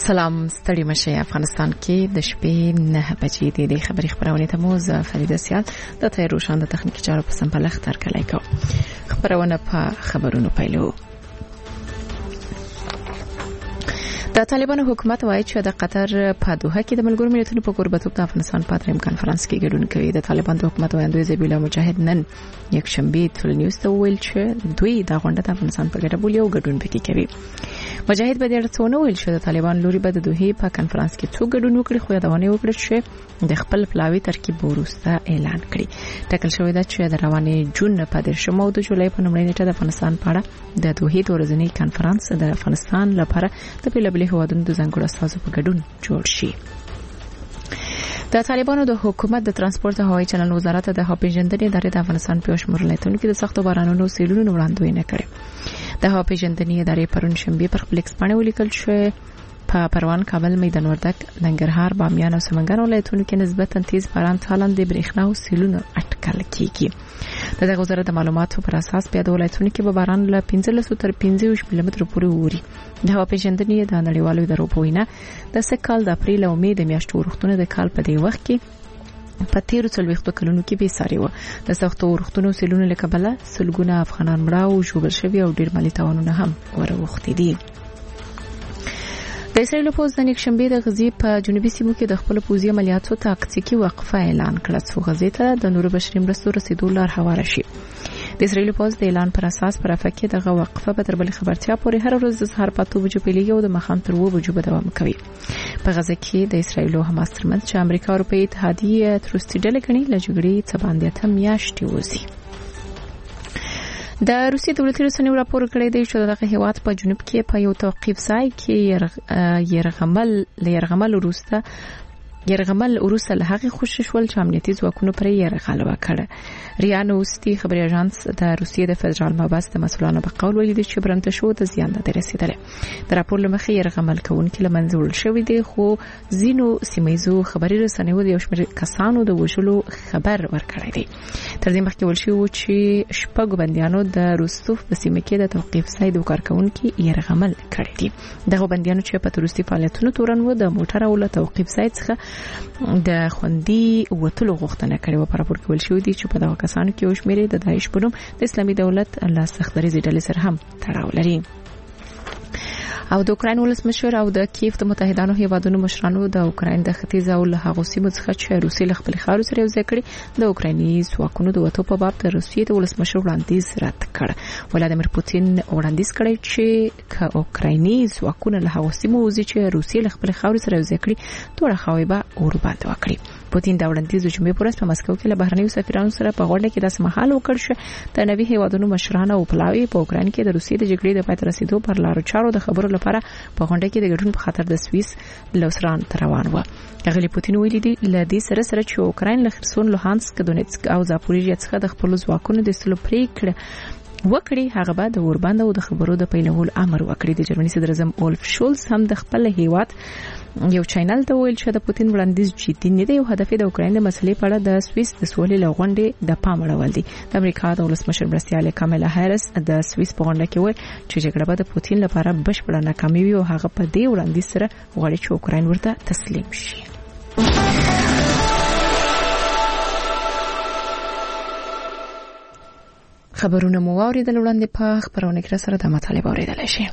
سلام ستړي مشه افغانستان کې د شپې 9 بجې د خبري خبرونه ته موز فریده سیال د تیر روشان د تخنیکی چارو په سمپل اختر کړای کو خبرونه په خبرونو پیلو. د طالبانو حکومت وایي چې د قطر په دوحه کې د ملګرو ملتونو په قربتوب د افغانستان په دریم کانفرنس کې ګډون کوي. د طالبان د حکومت وایندوی زبیلا مجاهد نن یک شنبه ټول نیوز ته ویل چې دوی د غونډه د افغانستان په ګډه بولی او ګډون پکې کوي. مجاهد به د ارڅونه ویل چې د طالبان لوري به د دوحه په کانفرنس کې څو ګډون وکړي خو یادونه وکړه چې د خپل پلاوی ترکیب ورسته اعلان کړي. ټاکل شوی دی چې د روانې جون په 10 او د جولای په نومړۍ نیټه د افغانستان په اړه د دوحه د ورځنی کانفرنس د افغانستان لپاره د پیلبلي هوادونو د ځنګړو استازو په ګډون جوړ شي. د طالبانو د حکومت د ترانسپورت او هوایي چلند وزارت د هوا پیژندنې ادارې د افغانستان په شمول ولایتونو کې د سختو بارانونو سیلونو وړاندوینه کړې. د هوا پیژندنې ادارې پرون شنبه پر خپل ایکس باندې ولیکل چې په پروان، کابل، میدان وردګ، ننګرهار، بامیان او سمنګان ولایتونو کې نسبتا تیز باران تالان د برېښنا او سیلونو اټکل کیږي. د وزارت د معلوماتو پر اساس په د ولایتونو کې به باران له 15 تر 25 ملي پورې ووري. د هوا پیژندنې د نړیوالو ادارو په وینا د سکهال د اپریل او مې د میاشتو وروختونه د کال په دی وخت کې په 13 کلونو کې به ساري و. د سختو وروختونو سیلونو له کبله سلګونه افغانان مړه او ژوبل شوي او ډیر مالی تاوانونه هم وروختي دي. د اسرائیل پوز د نیکشنبه د غزي په جنوبي سیمو کې د خپل پوزي عملیاتو تاکتیکي وقفه اعلان کړه څو غزي ته د نور بشري مرستو رسیدو لار هواره شي. د اسرائیل پوز د اعلان پر اساس پر افکه دغه وقفه په تربل خبرتیا پورې هر ورځ د سهار په 2 بجو پیلېږي او د مخام تر 2 بجو به دوام کوي. په غزه کې د اسرائیل او حماس ترمنځ چې امریکا او اروپאי اتحادیه تروسټي ډلې غني لږګړي څه باندې ته میاشتې وځي. د روسي دولتي رسنیو راپور کړی دی چې دغه هیواد په جنوب کې په یو توقيف ځای کې يرغمل وروسته له هغه خوشی شول چې امنیتي ځواکونو پر يرغل وکړ. ریا نوستي خبري اژانس د روسیې د فدرال مباحث د مسؤلانو په قول ویلي چې برنته شو د زیان نه رسیدل. د راپور لمخې يرغمل کوونکي لمنځه وړل شوی دی خو زینو سیمایزو خبري رسنیو د یو شمېر کسانو د وژلو خبر ورکړی دی. تر دې مخکې ول شو چې شپږ بنديانو د روستوف په سیمه کې د توقيف ځای د کارکونکو يرغمل کړی دی. دغه بنديانو چې په تروریستي فعالیتونو تورن و د موټر او له توقيف ځای څخه د خوندي وټلو غوښتنه کړې و. په راپور کې ول شو دي چې په دغه کسانو کې یو شمېر د داعش په نوم د اسلامي دولت له سختري ډلې سره هم تړاو لري. او د اوکرين ولسمشر او د کیف د متحدانو هیوادونو مشرانو د اوکرين د ختیځ او له هغو سیمو څخه چې روسي له خپل خاور سره یو ځای کړي د اوکرایني ځواکونو د وټو په باب د روسیې د ولسمشر وړاندیز رد کړ. ولادیمیر پوتین وړاندیز کړی چې که اوکرایني ځواکونه له هغو سیمو وځي چې روسي له خپل خاور سره یو ځای کړي ټول خاوي به اور باندې وکړي. پوتین دا وړاندیز چې مې پورس په مسکو کې له بهرنیو سفیرانو سره په غونډه کې د سمحال وکړ چې د نوي هیوادونو مشران او پلاوی په اوکراین کې د روسیې د جګړې د پای ته رسیدو پر لارو چارو د خبرو لپاره په غونډه کې د ګډون په خاطر د سوئیس لوسران روان و. غلی پوتین ویلي دی ل دې سره چې اوکراین له خرسون، لوهانسک، دونیتسک او زاپوریژیا څخه د خپل ځواکونو د استلو پریکړه وکړي هغه به د اوربند او د خبرو د پیلولو امر وکړي. د جرمني صدر اعظم اولف شولز هم د خپل هیواد یو چینل ته ویل چې د پوتین وړاندیز جدي نه دی او هدف د اوکراین د مسلې په اړه د سوئیس د سولې لغونډې د پام اړول دي. د امریکا د ولسمشر مرستیاله کاملا هریس د سوئیس په غونډه کې ویل چې جګړه به د پوتین لپاره بشپړه ناکامي وي او هغه په دې وړاندیز سره غواړي چې اوکراین ورته تسلیم شي. خبرونه مو واوریدل وړاندې په خبرونه کې سره د مطالبه اوریدل شي.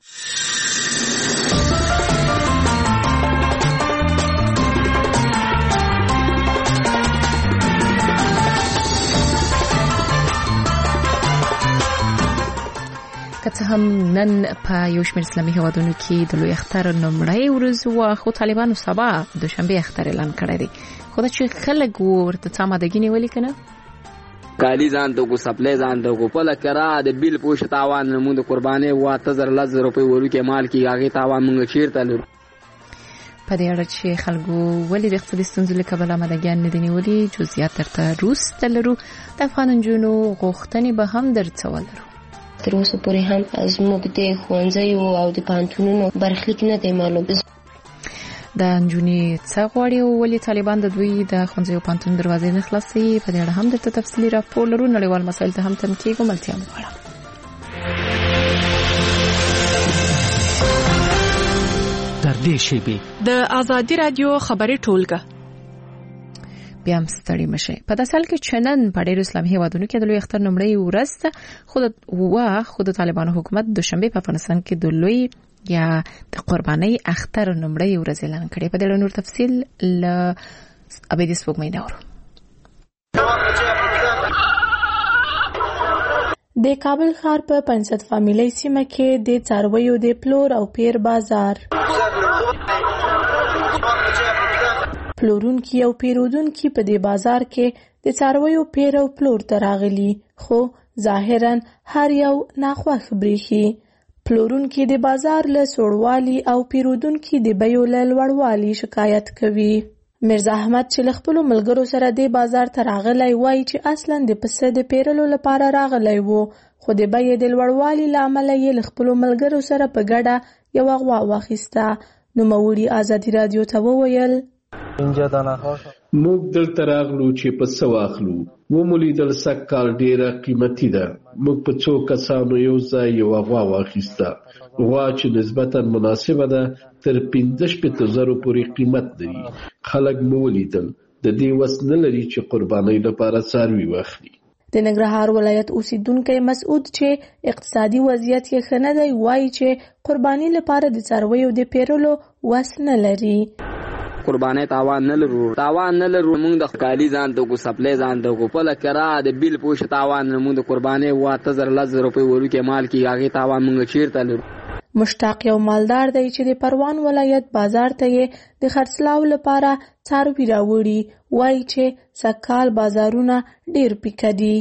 که هم نن په یو شمېر اسلامي هیوادونو کې د لوی اختر نومړی ورځ و خو طالبانو سبا دوشنبه اختر اعلان کړی دی. خو دا چې خلک ورته سمادګي نیولې کنه کالی ځان ته کو سپلای ځان ته کو پله کرا د بیل پوش تاوان موږ د قرباني و 3000 روپۍ ورکه مال کې هغه تاوان موږ چیرته لرو. په دې اړه چې خلکو ولې د اقتصادي ستونزو له کبله آمادګیان نه دي نیولي جزئیات ترته روسته لرو. د افغان نجونو غوښتنې به هم درڅول لرو. تر اوسه پورې هم زموږ د ښوونځیو او د پوهنتونونو برخلیک نه دی معلوم. د نجونې څه غواړي او ولې طالبان د دوی د ښوونځیو او پوهنتون دروازې نه خلاصوي. په دې اړه هم درته تفصیلي راپور لرو. نړیوال مسایل ته هم تم کېږو. ملتیا مو غواړم. در دې شیبې د ازادي رادیو خبري ټولګه بیا هم ستړي مشه. په داسې حال کې چې نن په ډېرو اسلامي هیوادونو کې د لوی اختر لومړۍ ورځ خود طالبانو حکومت دوشنبه په افغانستان کې د لوی یا د قربانۍ اختر لومړۍ ورځ اعلان کړې. په دې اړه نور تفصیل ل ابدي سپوږمۍ نورو. د کابل ښار په 500 فامیلۍ سیمه کې د څارویو د پلور او پیر بازار پلورونکي او پیرودونکي په دې بازار کې د څارویو پیر او پلور ته راغلي، خو ظاهراً هر یو ناخوښ بریښي. پلورونکي د بازار له سوړوالي او پیرودونکي د بیو له لوړوالي شکایت کوي. مرزا احمد چې له خپلو ملګرو سره د بازار ته راغلی وایي چې اصلاً د پسه د پیرلو لپاره راغلی وو، خو د بیې د لوړوالي له امله یې له خپلو ملګرو سره په ګډه یوه غوا واخیسته. نوموړي ازادي رادیو ته وویل موږ دلته راغلو چې پسه واخلو. ومولیدل سږکال ډیره قیمتي ده. موږ په څو کسانو یو ځای یوه غوا واخیسته. غوا چې نسبتاً مناسبه ده تر 15,000 پورې قیمت لري. خلک مو ولیدل د دې وس نه لري چې قربانۍ لپاره څاروي واخلي. د ننګرهار ولایت اوسیدونکی مسعود چې اقتصادي وضعیت یې ښه نه دی وایي چې قربانۍ لپاره د څارویو د پیرلو وس نه لري. قربانۍ تاوان نه لرو موږ د کالی ځان ته کو سپلای ځان ته کو پله کرا د بیل پوش تاوان موږ د قربانۍ 8000 روپۍ ورکه مال کی هغه تاوان موږ چیرته لرو. مشتاق یو مالدار دی چې د پروان ولایت بازار ته یې د خرڅلاو لپاره څاروي راوړي. وایي چې سږکال بازارونه ډیر پیکه دي.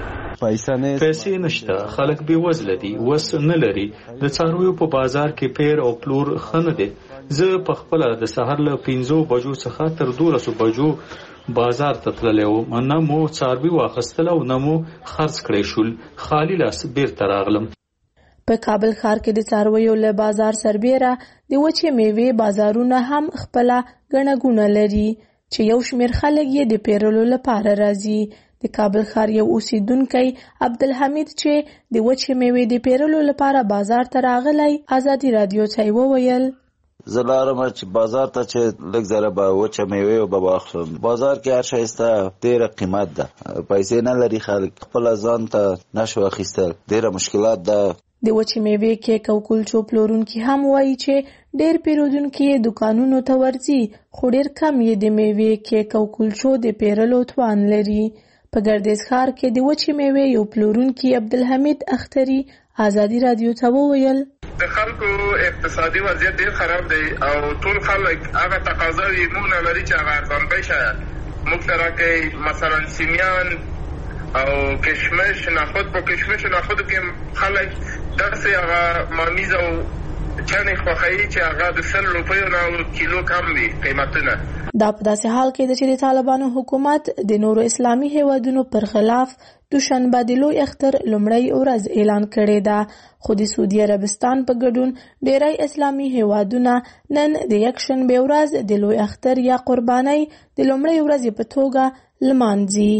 پیسې نشته، خلک بې وزله دي، وس نه لري. د څارویو په بازار کې پیر او پلور ښه نه دی. زه په خپله د سهار له 5 بجو څخه تر 12 بجو بازار ته تللی وم. نه مو څاروي واخیستل او نه مو خرڅ کړی شول. خالي لاس بیرته راغلم. په کابل ښار کې د څارویو له بازار سربیره د وچې میوې بازارونه هم خپله ګڼه ګوڼه لري چې یو شمېر خلک یې د پیرلو لپاره راځي. د کابل ښار یو اوسیدونکی عبدالحمید چې د وچې میوې د پیرلو لپاره بازار ته راغلی ازادي رادیو ته وویل زه لاړم چې بازار ته چې لږ زره به وچه میوې به واخلم. بازار کې هر شی سته ډېره قیمت ده، پیسې نه لري خلک، خپله ځان ته نشو اخیستل، ډېره مشکلات ده. د وچې میوې کیک او کلچو پلورونکي هم وایي چې ډېر پیرودونکي یې دوکانونو ته ورځي، خو ډېر کم یې د میوې کیک او کلچو د پیرلو توان لري. په ګردیز ښار کې د وچې میوې یو پلورونکي عبدالحمید اختري ازادي رادیو ته وویل د خلکو اقتصادي وضعیت ډېر خراب دی او ټول خلک هغه تقاضاوې موږ نه لري چې هغه ارزانبۍ شیان موږ ته راکوي. مثلا سیمیان او کشمش نخود. په کشمش و نخودو کې خلک داسې هغه مامیز او چنې خوښوي چې هغه د 100 روپیو نه کیلو کم وي قیمتونه. دا په داسې حال کې ده چې د طالبانو حکومت د نورو اسلامي هیوادونو پر خلاف دوشنبه د لوی اختر لومړۍ ورځ اعلان کړې ده، خو د سعودي عربستان په ګډون ډیری اسلامي هیوادونه نن د یکشنبې ورځ د لوی اختر یا قربانۍ د لومړۍ ورځې په توګه لمانځي.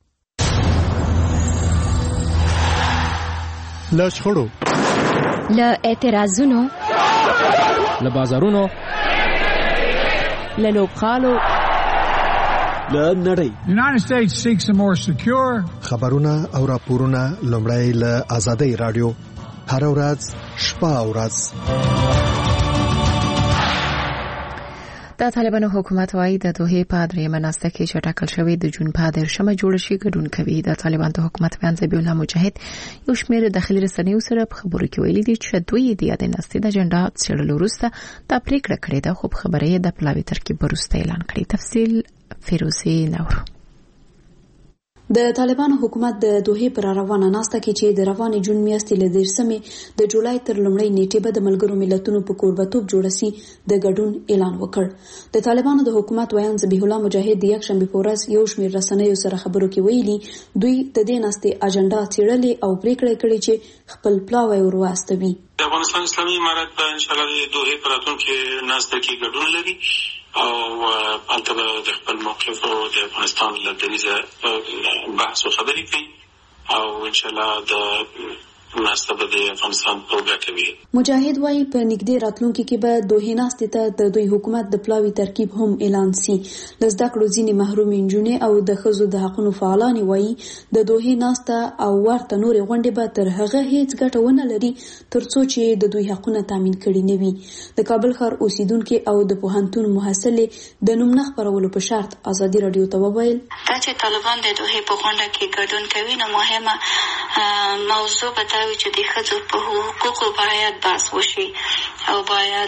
له شخړو، له اعتراضونو، له بازارونو، له لوبغالو، له نړۍ. United States seeks a more secure. خبرونه او راپورونه لومړی له ازادي رادیو هر ورځ شپه او ورځ. د طالبانو حکومت وايي د دوه په درېمه ناسته کې چې ټاکل شوی د جون په 13 جوړ شي ګډون کوي. د طالبانو حکومت بیان ذبیح الله مجاهد یو شمېر داخلي رسنیو سره په خبرو کې ویلي دي چې دوی د یاد ناسته د اجنډا څېړلو وروسته دا پریکړه کړې ده، خو خبره یې د پلاوي ترکیب وروسته اعلان کړې. تفصیل فیروزی نور. د طالبانو حکومت د دوه پر روانه ناسته کې چې د روانې جون میاشتې له 13مې د جولای تر لومړۍ نیټې به د ملګرو ملتونو په کوربتوب جوړ شي د ګډون اعلان وکړ. د طالبانو د حکومت ویان ذبیح الله مجاهد د یکشنبه په ورځ یو شمېر رسنیو سره خبرو کې ویلي دوی د دې ناستې اجنډا څېړلې او پریکړه کړې چې خپل پلاوی ورواستوي. د افغانستان اسلامي امارت به ان شاء الله د دوه پر راتلونکي ناسته کې ګډون لري او هلته د خپل موقف او د افغانستان له دریځه بحث او خبرې کوي او ان شاء الله د ناسته به د افغانستان په ګټه وي. مجاهد وايي په نږدې راتلونکي کې به دوه ناستې ته د دوی حکومت د پلاوي ترکیب هم اعلان سي. لزده کړو ځینې محروم انجونې او د ښځو د حقونو فعالان وايي د دوه ناسته او ورته نورې غونډې به تر هغه هیڅ ګټه ونه لري ترڅو چې د دوی حقونه تامین کړي نه وي. د کابل ښار اوسیدونکو او د پوهنتون محصلې د نوم نه خپرولو په شرط ازادي رادیو ته وویل دا چې طالبان د دوه په غونډه کې ګډون کوي نو مهمه موضوع به دا وي چې د ښځو په حقوقو باید بحث وشي او باید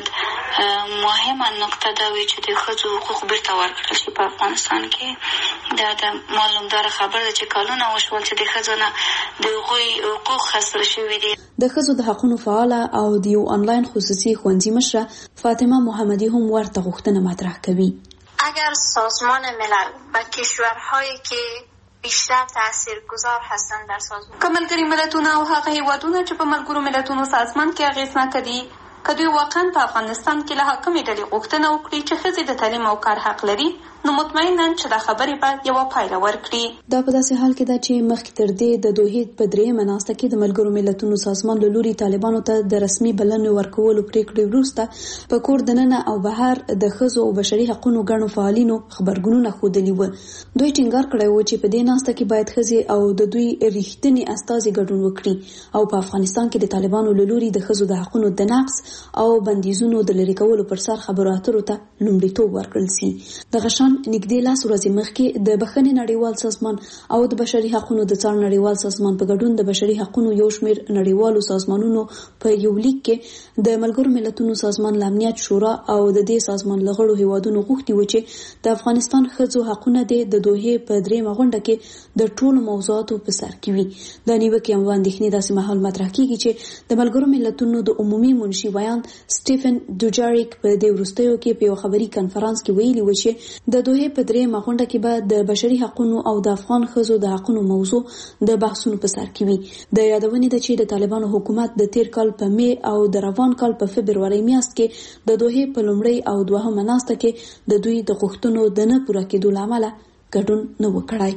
مهمه نقطه دا وي چې د ښځو حقوق بیرته ورکړل شي په افغانستان کې. دا د معلومدار خبره ده چې کلونه وشول چې د ښځو نه د هغوی حقوق خسر شوي دي. د ښځو د حقونو فعاله او د یو آنلاین خصوصي ښوونځي مشره فاطمه محمدی هم ورته غوښتنه مطرح کوي. اگر سازمان ملل و کشورهایی که بیشتر تاثیرگذار هستند در سازمان که ملګري ملتونه او هغه هیوادونه چې په ملګرو ملتونو سازمان کې اغېزناک دي که دوی واقعا په افغانستان کې له حاکمې ډلې غوښتنه وکړي چې ښځې د تعلیم او کار حق لري نو مطمئنا چې دا خبرې به یوه پایله ورکړي. دا په داسې حال کې ده چې مخکې تر دې د دوحې په درېیمه ناسته کې د ملګرو ملتونو سازمان له لوري طالبانو ته د رسمي بلنې ورکولو پریکړې وروسته په کور دننه او بهر د ښځو او بشري حقونو ګڼو فعالینو خبرګونونه ښودلي وو. دوی ټینګار کړی و چې په دې ناسته کې باید ښځې او د دوی ریښتیني استازي ګډون وکړي او په افغانستان کې د طالبانو له لوري د ښځو د حقونو د نقض او بندیزونو د لرې کولو پر سر خبرو اترو ته لومړیتوب ورکړل شي. دغه شان نږدې لاس ورځې مخکې د بخښنې نړیوال سازمان او د بشري حقونو د څار نړیوال سازمان په ګډون د بشري حقونو یو شمېر نړیوالو سازمانونو په یو لیک کې د ملګرو ملتونو سازمان له امنیت شورا او د دې سازمان له غړو هیوادونو غوښتي و چې د افغانستان ښځو حقونه د دوحې په درېیمه غونډه کې د ټولو موضوعاتو په سر کې وي. د نیوکې او اندېښنې داسې مهال مطرح کیږي چې د ملګرو ملتونو د عمومي منشي ویان سټیفن دوجاریک په دې وروستیو کې په یو خبري کنفرانس کې ویلي و چې د دوحې په درېیمه غونډه کې به د بشري حقونو او د افغان ښځو د حقونو موضوع د بحثونو په سر کې وي. د یادونې ده چې د طالبانو حکومت د تیر کال په می او د روان کال په فبروري میاشت کې د دوحې په لومړۍ او دوهمه ناسته کې د دوی د غوښتنو د نه پوره کېدو له امله ګډون نه وکړای.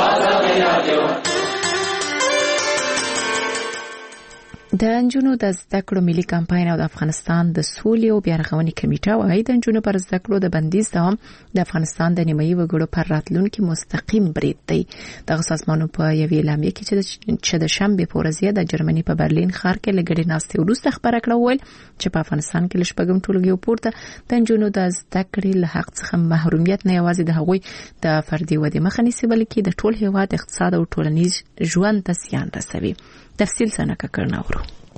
د نجونو د زده کړو ملي کمپاین او د افغانستان د سولې او بیارغونې کمیټه وايي د نجونو پر زده کړو د بندیز دوام د افغانستان د نیمایي وګړو پر راتلونکي مستقیم برید دی. دغه سازمانونو په یوې اعلامیه کې چې د شنبې په ورځ د جرمني په برلین ښار کې لګړې ناستې وروسته خبره کړه ویل چې په افغانستان کې لشپږم ټولګي پورته د نجونو د زده کړې له حق څخه محرومیت نه یوازې د هغوی د فردي ودې مخه نیسي بلکې د ټول هیواد اقتصاد او ټولنیز ژوند ته زیان رسوي. تفصیل څنګه کړناورو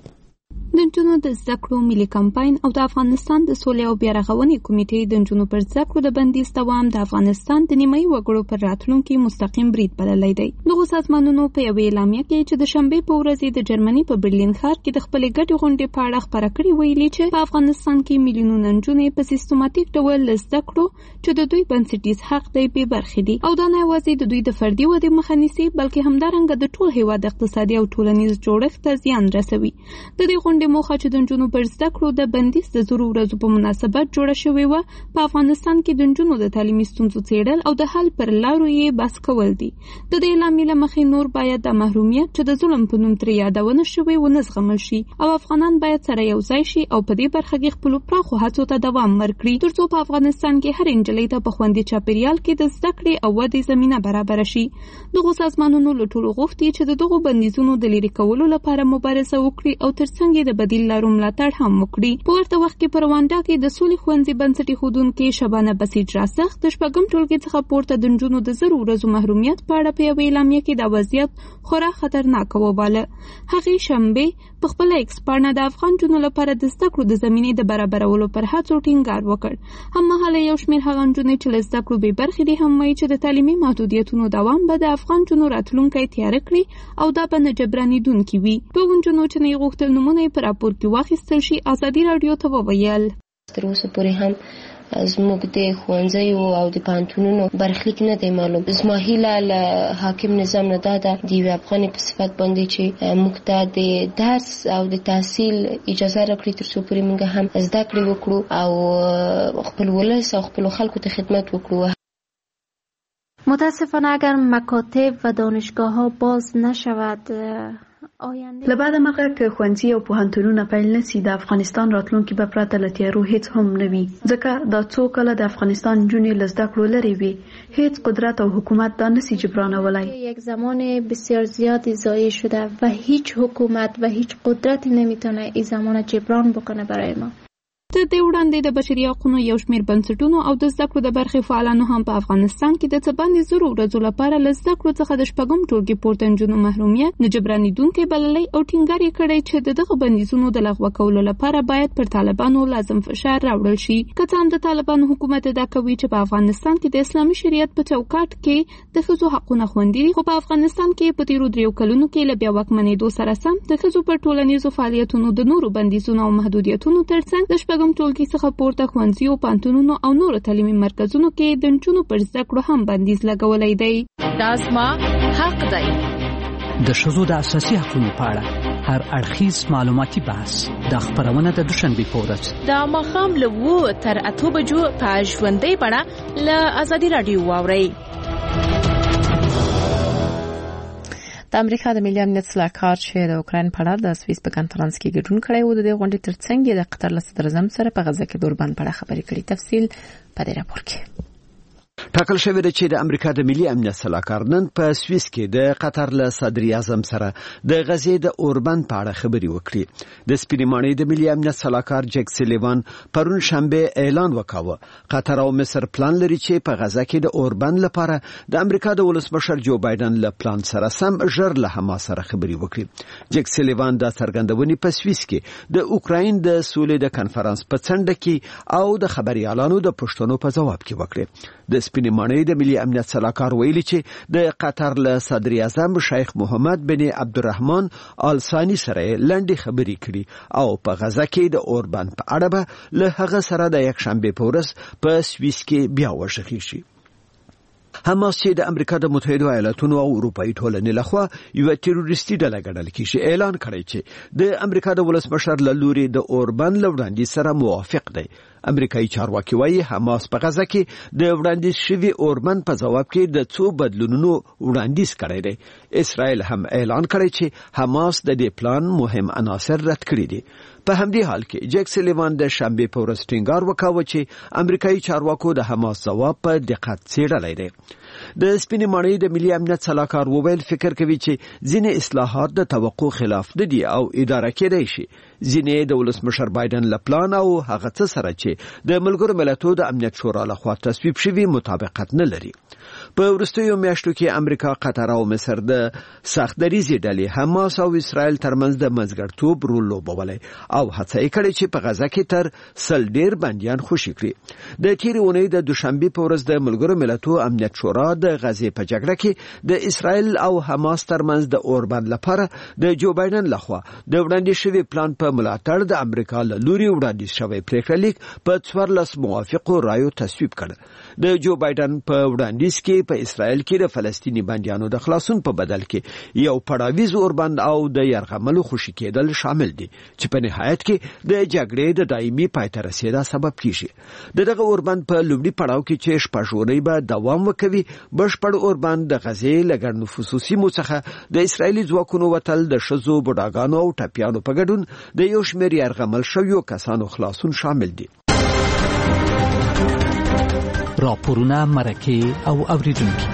د نجونو د زده کړو ملي کمپاین او د افغانستان د سولې او بیارغونې کمیټې د نجونو پر زده کړو د بندیز دوام د افغانستان د نیمایي وګړو پر راتلونکي مستقیم برید بللی دی. دغه سازمانونو په یوې اعلامیه کې چې د شنبې په ورځ د جرمني په برلین ښار کې د خپلې ګډې غونډې په اړه خبره کړې ویلي چې په افغانستان کې میلیونونه نجونې په سیستماتیک ډول له زده کړو چې د دوی بنسټیز حق دی بې برخې دي او دا نه یوازې د دوی د فردي ودې مخه نیسي بلکې همدارنګه د ټول هیواد اقتصادي او ټولنیز جوړښت ته زیان رسوي. د دې غونډې موخه چې د نجونو پر زده کړو د بندیز د زرو ورځو په مناسبت جوړه شوې وه په افغانستان کې د نجونو د تعلیمي ستونزو څېړل او د حل پر لارو یې بحث کول دي. د دې اعلامیې له مخې نور باید د محرومیت چې د ظلم په نوم ترې یادونه شوې ونه زغمل شي او افغانان باید سره یو ځای شي او په دې برخه کې خپلو پراخو هڅو ته دوام ورکړي ترڅو په افغانستان کې هر نجلۍ ته په خوندي چاپیریال کې د زده کړې او ودې زمینه برابره شي. دغو سازمانونو له ټولو غوښتي چې د دغو بندیزونو د لرې کولو لپاره مبارزه وکړي او ترڅنګ د بدیل لارو ملاتړ هم وکړي. په ورته وخت کې په رواندا کې د سولې ښوونځي بنسټ ایښودونکې شبانه بسیج راسخ د شپږم ټولګي څخه پورته د نجونو د زرو ورځو محرومیت په اړه په یوې اعلامیه کې دا وضعیت خورا خطرناک وباله. هغې شنبې په خپله ایکس پاڼه د افغان نجونو لپاره د زده کړو د زمینې د برابرولو پر هڅو ټینګار وکړ. هممهاله یو شمېر هغه نجونې چې له زده کړو بې برخې دي هم وایي چې د تعلیمي محدودیتونو دوام به د افغان نجونو راتلونکی تیاره کړي او دا به نه جبرانېدونکي وي. په نجونو چې نه یې غوښتل نومونه یې په راپور کې واخیستل شي ازادي راډیو ته وویل تر اوسه پورې هم زموږ د ښوونځیو او د پوهنتونونو برخلیک نه دی معلوم. زما هیله له حاکم نظام نه دا ده د یوې افغانې په صفت باندې چې موږ ته د درس او د تحصیل اجازه راکړي ترڅو پورې موږ هم زده کړې وکړو او خپل ولس او خپلو خلکو ته خدمت وکړو. متاسفانه اگر مکاتب و دانشگاه ها باز نشود لبعد مرغه که ښوونځي او پوهنتونونه پیل نشي د افغانستان راتلونکي به پرته له تیارو هیڅ هم نه وي، ځکه دا څو کاله د افغانستان نجونې له زده کړو لرې وي، هیڅ قدرت او حکومت دا نشي جبرانولی. یک زمان بسیار زیادی ضایع شده و هیچ حکومت و هیچ قدرتی نمیتونه این زمان جبران بکنه برای ما. د دې وړاندې د بشري حقوقو یو شمېر بنسټونو او د زده کړو د برخې فعالانو هم په افغانستان کې د څه باندې 100 ورځو لپاره له زده کړو څخه د شپږم ټولګي پورته نجونو محرومیت نه جبرانېدونکی بللی او ټینګار یې کړی چې د دغه بندیزونو د لغوه کولو لپاره باید پر طالبانو لازم فشار راوړل شي. که څه هم د طالبانو حکومت ادعا کوي چې په افغانستان کې د اسلامي شریعت په چوکاټ کې د ښځو حقونه خوندي دي، خو په افغانستان کې په تیرو 3 کلونو کې له بیا واکمنېدو سره سم د ښځو پر ټولنیزو فعالیتونو د نورو بندیزونو او محدودیتونو ترڅنګ د شپږم ټولګي څخه پورته ښوونځیو، پوهنتونونو او نورو تعلیمي مرکزونو کې د نجونو پر زده کړو هم بندیز لګولی دی. دا زما حق دی. د ښځو د اساسي حقوقو په اړه هر اړخیز معلوماتي بحث د خبرونه د دوشنبې په ورځ د ماښام له 7 تر 8 بجو په ژوندۍ بڼه له ازادي راډیو واورئ. د امریکا د ملي امنیت صلاحکار چې د اوکراین په اړه د سویس په کانفرنس کې ګډون کړی و، د دې غونډې ترڅنګ د قطر له صدر اعظم سره په غزه کې د اوربان په اړه خبرې کړې. تفصیل په دې راپور کې. ټاکل شوی دی چې د امریکا د ملي امنیت صلاحکار نن په سویس کې د قطر له صدر اعظم سره د غزې د اوربان په اړه خبرې وکړي. د سپینې ماڼۍ د ملي امنیت صلاحکار جک سلیوان پرون شنبه اعلان وکاوه قطر او مصر پلان لري چې په غزه کې د اوربان لپاره د امریکا د ولسمشر جو بایدن له پلان سره سم ژر له حماس سره خبرې وکړي. جک سلیوان د څرګندونې په سویس کې د اوکراین د سولې د کانفرنس په څنډه کې او د خبريالانو د پوښتنو په ځواب کې وکړي. د سپینې ماڼۍ د ملي امنیت صلاحکار ویلي چې د قطر له صدر اعظم شیخ محمد بن عبدالرحمن آل ثانی سره لنډې خبرې کړي او په غزه کې د اوربان په اړه به له هغه سره د یک شنبه په ورځ په سویس کې بیا وشخي شي. حماس چې د امریکا د متحده ایالاتونو او اروپאי ټولنې لخوا یو تروریستي ډله ګڼل کیږي، اعلان کړی چې د امریکا د ولسمشر له لوري د اوربان له وړاندیز سره موافق دی. امریکایي چارواکي وایي حماس په غزه کې د وړاندیز شوي اوربان په ځواب کې د څو بدلونونو وړاندیز کړی دی. اسرائیل هم اعلان کړی چې حماس د دې پلان مهم عناصر رد کړي دي. په همدې حال کې جک سلیوان د شنبه په ورځ ټینګار وکاوه چې امریکایي چارواکو د حماس ځواب په دقت څېړلی دی. د سپینې ماڼۍ د ملي امنیت صلاحکار وویل فکر کوي چې ځینې اصلاحات د توقع خلاف نه دي او اداره کېدای شي. ځینې د ولسمشر بایدن له پلان او هغه څه سره چې د ملګرو ملتونو د امنیت شورا لخوا تصویب شوي مطابقت نه لري. په وروستیو میاشتو کې امریکا، قطر او مصر د سخت دریزې ډلې حماس او اسرائیل ترمنځ د منځګړیتوب رول لوبولی او هڅه یې کړې چې په غزه کې تر 100 ډیر بندیان خوشي کړي. د تیرې اونۍ د دوشنبه په ورځ د ملګرو ملتونو امنیت شورا د غزې په جګړه کې د اسرائیل او حماس ترمنځ د اوربان لپاره د جو بایدن لخوا د وړاندې شوی پلان په ملاتړ د امریکا له لوري وړاندیز شوی پریکړه لیک په 14 موافقو رایو تصویب کړ. د جو بایدن په وړاندیز کې په اسرائیل کې د فلسطینی بندیانو د خلاصون په بدل کې یو پړاویز اوربند او د یرغملو خوشي کېدل شامل دي چې په نهایت کې د جګړې د دایمي پای ته رسیدا سبب کیږي. دغه اوربند په لومړي پړاو کې چې شپږوري به دوام وکوي، بشپړ اوربند د غزې لګړ نفوسو سیمو څخه د اسرائیلي ځواکونو وتل، د ښځو، بوډاګانو او ټپیانو په ګډون د یو شمېر یرغمل شویو کسانو خلاصون شامل دي. راپورونه، مرکې او اوریدونکي.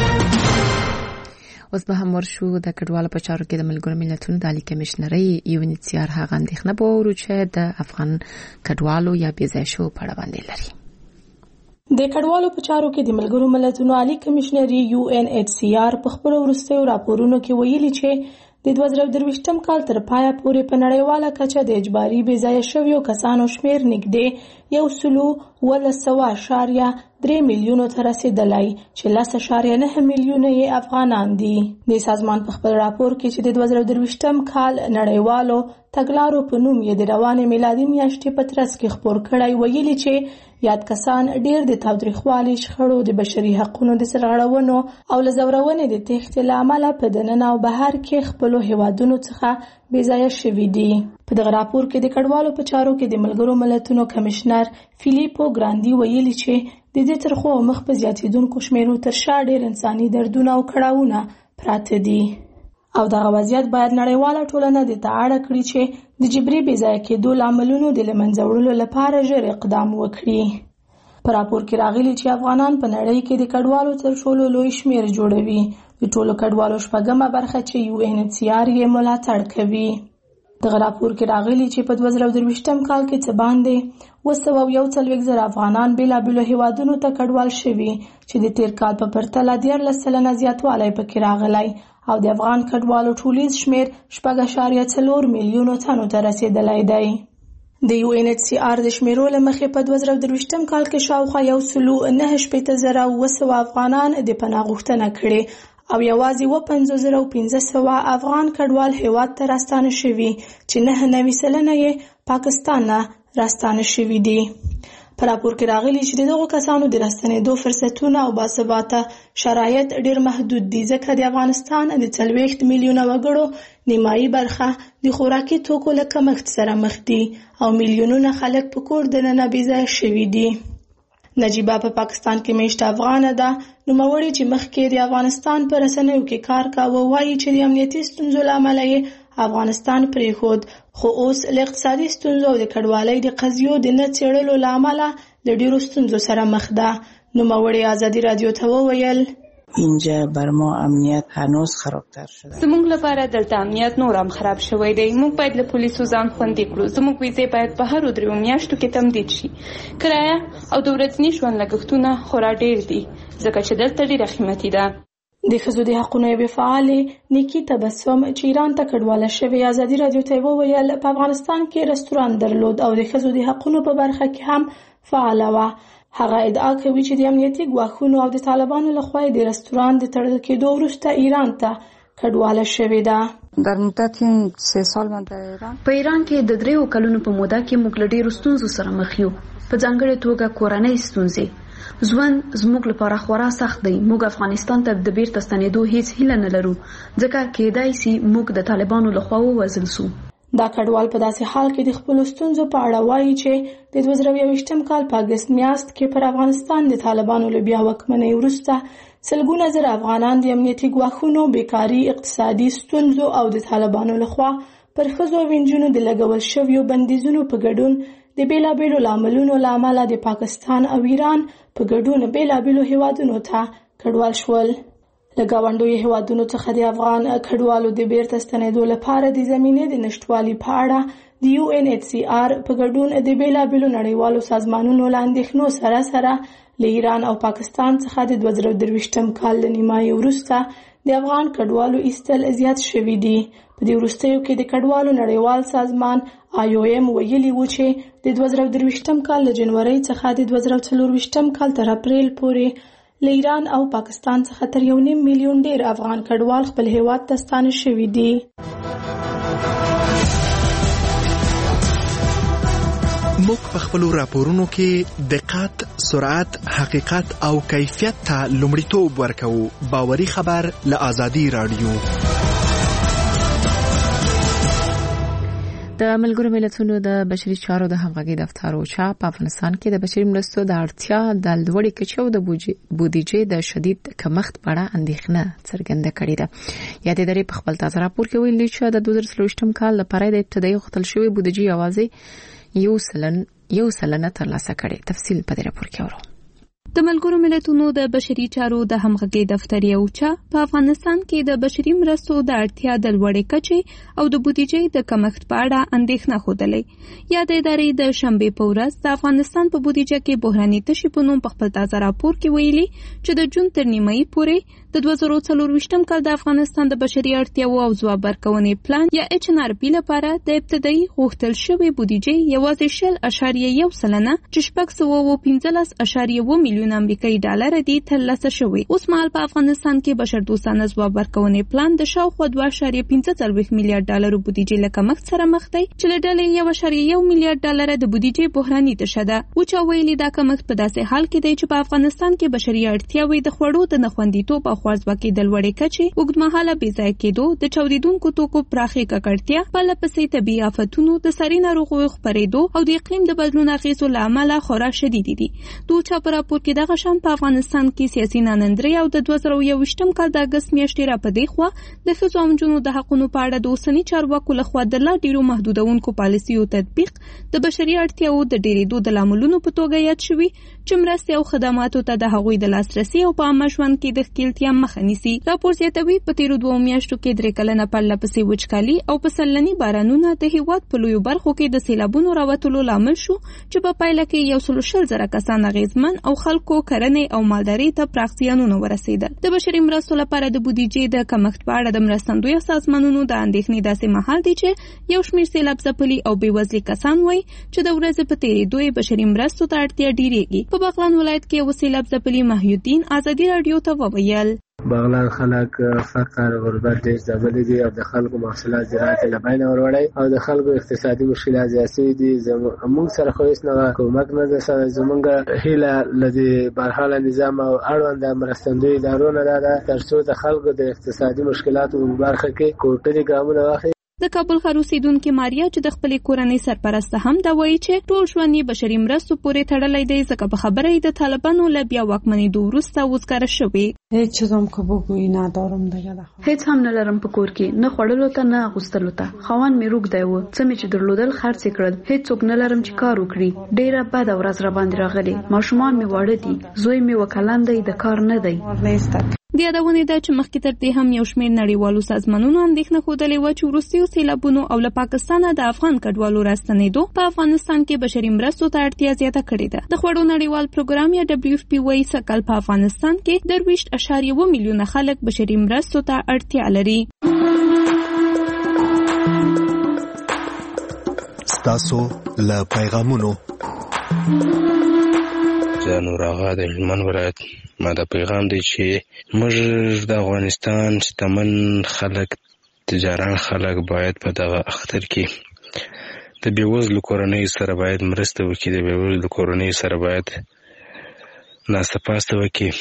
اوس به هم ورشو د کډوالو په چارو کې د ملګرو ملتونو د عالی کمشنرۍ UNHCR هغه اندېښنه به وورو چې د افغان کډوالو یا بېځایه شوو په اړه باندې لري. د کډوالو په چارو کې د ملګرو ملتونو عالی کمشنري UNHCR په خپل وروستیو راپورونو کې ویلي چې د 2023م کال تر پایه پورې په نړیواله کچه د اجباري بېځایه شویو کسانو شمیر نږدې 1.3 میلیونو ته رسیدلی چې 10.9 میلیونه یې افغانان دي. د سازمان په خپل راپور کې چې د 2023م کال نړیوالو تګلارو په نوم یې د روانې میلادي میاشتې په ترڅ کې خپور کړی ویلي چې یاد کسان ډېر د تاوتریخوالي، شخړو، د بشري حقوقو د سرغړونو او له ځورونې د تېښتې له امله په دننه او بهر کې خپلو هیوادونو څخه بېځایه شوي دي. په دغه راپور کې د کډوالو په چارو کې د ملګرو ملتونو کمشنر فیلیپو ګراندي ویلي چې د دې ترخو مخ په زیاتېدونکو شمیرو تر شا ډېر انساني دردونه او کړاوونه پراته دي. او دغه وضعیت باید نړیواله ټولنه د تاړه کړي چې د جبري بېځایه کېدو لاملونو د له منځه وړلو لپاره ژر اقدام وکړي. په راپور کې راغلي چې افغانان په نړۍ کې د کډوالو تر ټولو لوی شمیر جوړوي. د ټولو کډوالو شپږمه برخه چې UNHCR یې ملاتړ کوي. دغه راپور کې راغلي چې په 2023 کال کې څه باندې 241,000 افغانان بېلابېلو هیوادونو ته کډوال شوي چې د تیر کال په پرتله 14% زیاتوالی پکې راغلی او د افغان کډوالو ټولیز شمیر 4.4 میلیونو تنو ته رسیدلی دی. د UNHCR د شمیرو له مخې په 2023 کال کې شاوخوا 1,980,900 افغانان د پناه غوښتنه کړې او یوازې 55,500 افغان کډوال هیواد ته راستانه شوي چې 99% یې پاکستان نه راستانه شوي دي. په راپور کې راغلي چې دغه کسانو د راستنېدو فرصتونه او باثباته شرایط ډېر محدود دي ځکه د افغانستان د 40 میلیونه وګړو نیمایي برخه د خوراکي توکو له کمښت سره مخ دي او میلیونونه خلک په کور دننه بېځایه شوي دي. نجیبه په پاکستان کې میشته افغانه ده. نوموړې چې مخکې د افغانستان په رسنیو کې کار کاوه وایي چې د امنیتي ستونزو له امله یې افغانستان پرېښود خو اوس له اقتصادي ستونزو او د کډوالۍ د قضیو د نه څېړلو له امله له ډېرو ستونزو سره مخ ده. نوموړې ازادي رادیو ته وویل اینجا بر ما امنیت هنوز خرابتر شده. زموږ لپاره دلته امنیت نور هم خراب شوی دی. موږ باید له پولیسو ځان خوندي کړو. زموږ ویزې باید په هرو 3 میاشتو کې تمدید شي. کرایه او د ورځني ژوند لګښتونه خورا ډېر دي ځکه چې دلته ډېره قیمتي ده. د ښځو د حقونو یوې فعالې نیکي تبسم چې ایران ته کډواله شوې ازادي رادیو ته وویل په افغانستان کې رستوران درلود او د ښځو د حقونو په برخه کې هم فعاله وه. هغه ادعا کوي چې د امنیتي ګواښونو او د طالبانو لخوا د رستوران د تړل کېدو وروسته ایران ته کډواله شوې ده. در مدت 3 سال من در ایران په ایران کې د 3 کلونو په موده کې موږ له ډېرو ستونزو سره مخ یو. په ځانګړې توګه کورنۍ ستونزې. ژوند زموږ لپاره خورا سخت دی. موږ افغانستان ته د بیرته ستنېدو هیڅ هیله نه لرو ځکه کېدای شي موږ د طالبانو لخوا ووژل شو. دا کډوال په داسې حال کې د خپلو ستونزو په اړه وایي چې د 2023 کال په اګست میاشت کې پر افغانستان د طالبانو له بیا واکمنۍ وروسته سلګونه زره افغانان د امنیتي ګواښونو، بیکاري، اقتصادي ستونزو او د طالبانو لخوا پر ښځو او نجونو د لګول شویو بندیزونو په ګډون د بیلابیلو لاملونو له امله د پاکستان او ایران په ګډون بیلابیلو هیوادونو ته کډوال شول. له ګاونډیو هیوادونو څخه د افغان کډوالو د بیرته ستنېدو لپاره د زمینې د نشټوالي په اړه د UNHCR په ګډون د بیلابیلو نړیوالو سازمانونو له اندېښنو سره له ایران او پاکستان څخه د 2023 کال له نیمایي وروسته د افغان کډوالو ایستل زیات شوي دي. په دې وروستیو کې د کډوالو نړیوال سازمان IOM ویلي و چې د 2023 کال له جنورۍ څخه د 2024 کال تر اپریل پورې له ایران او پاکستان څخه تر 1.5 میلیون ډیر افغان کډوال خپل هیواد ته ستانه شوي دي. موږ په خپل راپورونو کې دقت، سرعت، حقیقت او کیفیت ته لومړیتوب ورکوو. باوري خبر له آزادي رادیو. د ملګرو ملتونو د بشري چارو د همغږي دفتر اوچا په افغانستان کې د بشري مرستو د اړتیا د لوړې کچې او د بودیجې د شدید کمښت په اړه اندېښنه څرګنده کړې ده. یادې درې په خپل تازه راپور کې ویلي چې د 2023 کال لپاره د ابتدایي غوښتل شوی بودیجې یوازې 1% ترلاسه کړي. تفصیل په دې راپور کې اورو. د ملګرو ملتونو د بشري چارو د همغږي دفتر اوچا په افغانستان کې د بشري مرستو د اړتیا د لوړې کچې او د بودیجې د کمښت په اړه اندېښنه ښودلې. یادې ادارې د شنبې په ورځ د افغانستان په بودیجه کې بحراني تشي په نوم په خپل تازه راپور کې ویلي چې د جون تر نیمایي پورې د 2024 کال د افغانستان د بشري اړتیاو او ځواب ورکونې پلان یا HNRP لپاره د ابتدایي غوښتل شوی بودیجې یوازې 0.1% چې 615.1 میلیون امریکایي ډالر دي ترلاسه شوی. اوس مهال په افغانستان کې بشردوستانه ځواب ورکونې پلان د شاوخوا 2.45 میلیارډ ډالر بودیجې له کمښت سره مخ دی چې له ډلې 1.1 میلیارډ ډالر د بودیجې بحراني تشه ده. اوچا ویلي دا کمښت په داسې حال کې دی چې په افغانستان کې بشري اړتیاوې د خوړو د نخوندیتوب او خوارځواکۍ د لوړې کچې، اوږدمهاله بېځایه کېدو، د چاودېدونکو توکو پراخې ککړتیا، پرله پسې طبیعي آفتونو، د ساري ناروغیو خپرېدو او د اقلیم د بدلون اغېزو له امله خورا شدیدې دي. د اوچا په راپور کې کې دغه شان په افغانستان کې سیاسي ناندري او د 2021م کال د اگست میاشتې را پدې خو د ښځو او نجونو د حقوقو په اړه د اوسنی چارواکو لخوا د لا ډیرو محدودونکو پالیسیو تطبیق د بشري اړتیاو د ډیرېدو د لاملونو په توګه یاد شوی چې مرستې او خدماتو ته د هغوی د لاسرسي او په عامه ژوند کې د ښکیلتیا مخه نیسي. راپور زیاتوي په تیرو 2 میاشتو کې 3 کلنه پرله پسې وچکالي او پسلني بارانونه د هیواد په لویو برخو کې د سیلابونو راوتلو لامل شو چې په پایله کې 140,000 کسان اغیزمن او خلکو کرنې او مالداري ته پراخ زیانونه ورسېدل. د بشري مرستو لپاره د بودیجې د کمښت په اړه د مرستندویو سازمانونو د اندېښنې داسې مهال دی چې یو شمېر سیلاب ځپلي او بېوزلي کسان وایي چې د ورځې په تېرېدو یې بشري مرستو ته اړتیا ډېرېږي. په بغلان ولایت کې یو سیلاب ځپلي محیالدین ازادي راډیو ته وویل بغلان خلک فقر غربت ډېر ځپلي دي او د خلکو محصولات زراعت له بینه وروړی او د خلکو اقتصادي مشکلات زیات شوي دي. موږ سره خو هېڅ نه کومک نه ده سره. زموږ هیله له دې برحاله نظام او اړونده مرستندویو ادارو نه ده تر څو د خلکو د اقتصادي مشکلاتو په برخه کې کوټلي ګامونه واخلي. د کابل ښار اوسیدونکې ماریا چې د خپلې کورنۍ سرپرسته هم دا وایي چې ټول ژوند یې بشري مرستو پورې تړلی دی ځکه په خبره یې د طالبانو له بیا واکمنېدو وروسته وزګاره شوې. هیڅ چیزم که بگویی ندارم دیگه. هیڅ هم نه لرم په کور کې، نه خوړلو ته نه اغوستلو ته. خاوند مې روږ دی و، څه مې چې درلودل خرڅ یې کړل. هیڅوک نه لرم چې کار وکړي. ډېره بده ورځ را باندې راغلې. ماشومان مې واړه دي، زوی مې وکلن دی، د کار نه دی. د یادونې ده چې مخکې تر دې هم یو شمېر نړیوالو سازمانونو اندېښنه ښودلې وه چې وروستیو سیلابونو او له پاکستانه د افغان کډوالو راستنېدو په افغانستان کې بشري مرستو ته اړتیا زیاته کړې ده. د خوړو نړیوال پروګرام یا WFP وایي سږکال په افغانستان کې 23.1 میلیونه خلک بشري مرستو ته اړتیا لري. ستاسو له پیغامونو نور آغا د هلمند ولایت ما دا پیغام دی چې موږ د افغانستان شتمن خلک تجاران خلک باید په دغه اختر کې د بېوزلو کورنیو سره باید مرسته وکړي. د بېوزلو کورنیو سره باید ناسته پاسته وکړي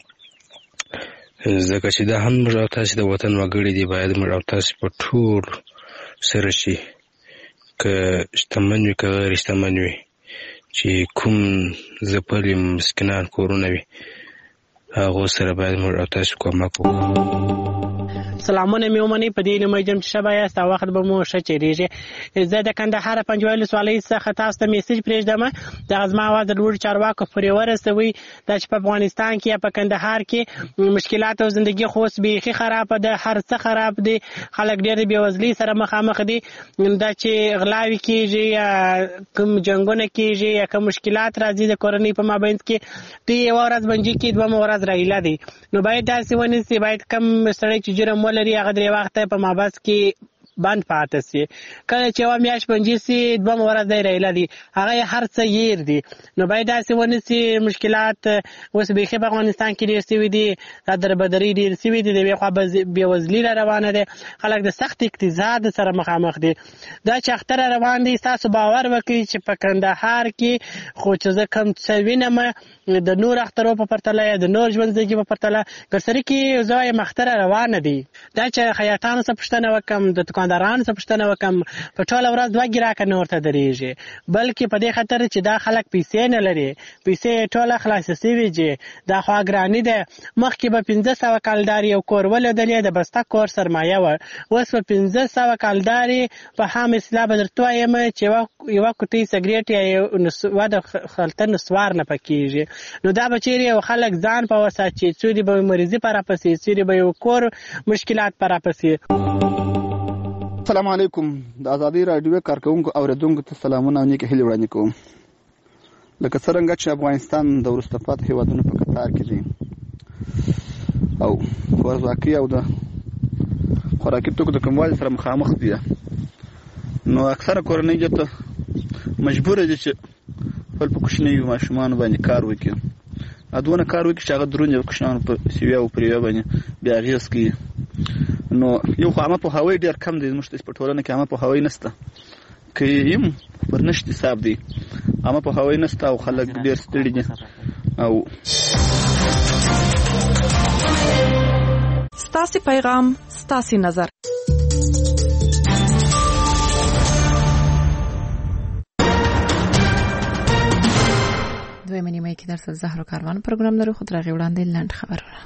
ځکه چې دا هم موږ او تاسې د وطن وګړي دي. باید موږ او تاسې په ټول سره شي که شتمن وي که غیر شتمن وي چې کوم ځپلي مسکینان کورونه وي هغو سره باید موږ او تاسو کومک وکړو. سلامونه مې ومنئ په دې هیله یم چې ښه به یاست او وخت به مو ښه تېرېږي. زه د کندهار پنجوایي ولسوالۍ څخه تاسو ته میسج پرېږدم. دغه زما اواز د لوړو چارواکو پورې ورسوئ دا چې په افغانستان کې یا په کندهار کې مشکلات او زندګي خو اوس بیخي خرابه ده. هر څه خراب دي. خلک ډېر د بېوزلۍ سره مخامخ دي. دا چې غلاوې کېږي یا کوم جنګونه کېږي یا کوم مشکلات راځي د کورنۍ په مابینځ کې دوی یوه ورځ بندي کړي دویمه ورځ راهیله دي. نو باید داسې ونیسي. باید کم سړی چې جرم ولري هغه 3 وخته په مابس کې بند پاتې سي. کله چې یوه میاشت بندي سي دویمه ورځ دی راهیله دي. هغه یې هر څه هیر دي. نو باید داسې ونیسي. مشکلات اوس بیخي په افغانستان کې ډېر سوي دي. دا دربدري ډېر سوي دي. د یوې خوا بېوزلي را روانه ده. خلک د سخت اقتصاد سره مخامخ دي. دا چې اختر روان دی ستاسو باور وکړي چې په کندهار کې خو چې زه کوم څه وینم د نور اخترو په پرتله یا د نور ژوندځګي په پرتله ګرسري کې زه وایم اختر روانه دي. دا چې خیاطانو څه پوښتنه وکړم د دکاندارانو څه پوښتنه وکړم په ټوله ورځ 2 ګراکه نه ورته درېږي. بلکې په دې خاطر چې دا خلک پیسې نه لري. پیسې ټوله خلاصې سوي دي. دا خو ګراني ده. مخکې به 500 کالدار یو کور ولېدلې د بسته کور سرمایه وه. اوس په 500 کالدارې په هم اصطلاح به درته وایم چې یوه کوټۍ سګرېټ یا یوه د خلطه نسوار نه پکېږي. نو دا به چیرې یو خلک ځان په وساتي. څوری به مریضي په راپسې څوری به یو کور مشکلات په راپسې. السلام علیکم. د ازادي راډیو کارکونکو اوریدونکو ته سلامونه او نیکې هیلې وړاندې کوم. لکه څرنګه چې افغانستان د وروسته پاتې هېوادونو په کتار کې دی او خوراکي او د خوراکي توکو د کموالي سره مخامخ دي، نو اکثره کورنۍ ته مجبوره دي چې خپل په کوچنیو ماشومانو باندې کار وکړي. دونه کار وکړي چې هغه دروند کوچنیانو په سیویا او پریویا باندې بیا اغېز کوي. نو یو خو عامه پوهاوی ډېر کم دی. زموږ په ټولنه کې عامه پوهاوی نشته. که یم پر نشت حساب دی. عامه پوهاوی نشته او خلک ډېر ستړي دي. او ستاسې پیغام ستاسې نظر. دویمه نیمه کې درس زهر کاروان پروګرام لرو، خو تر هغې وړاندې لنډ خبرونه.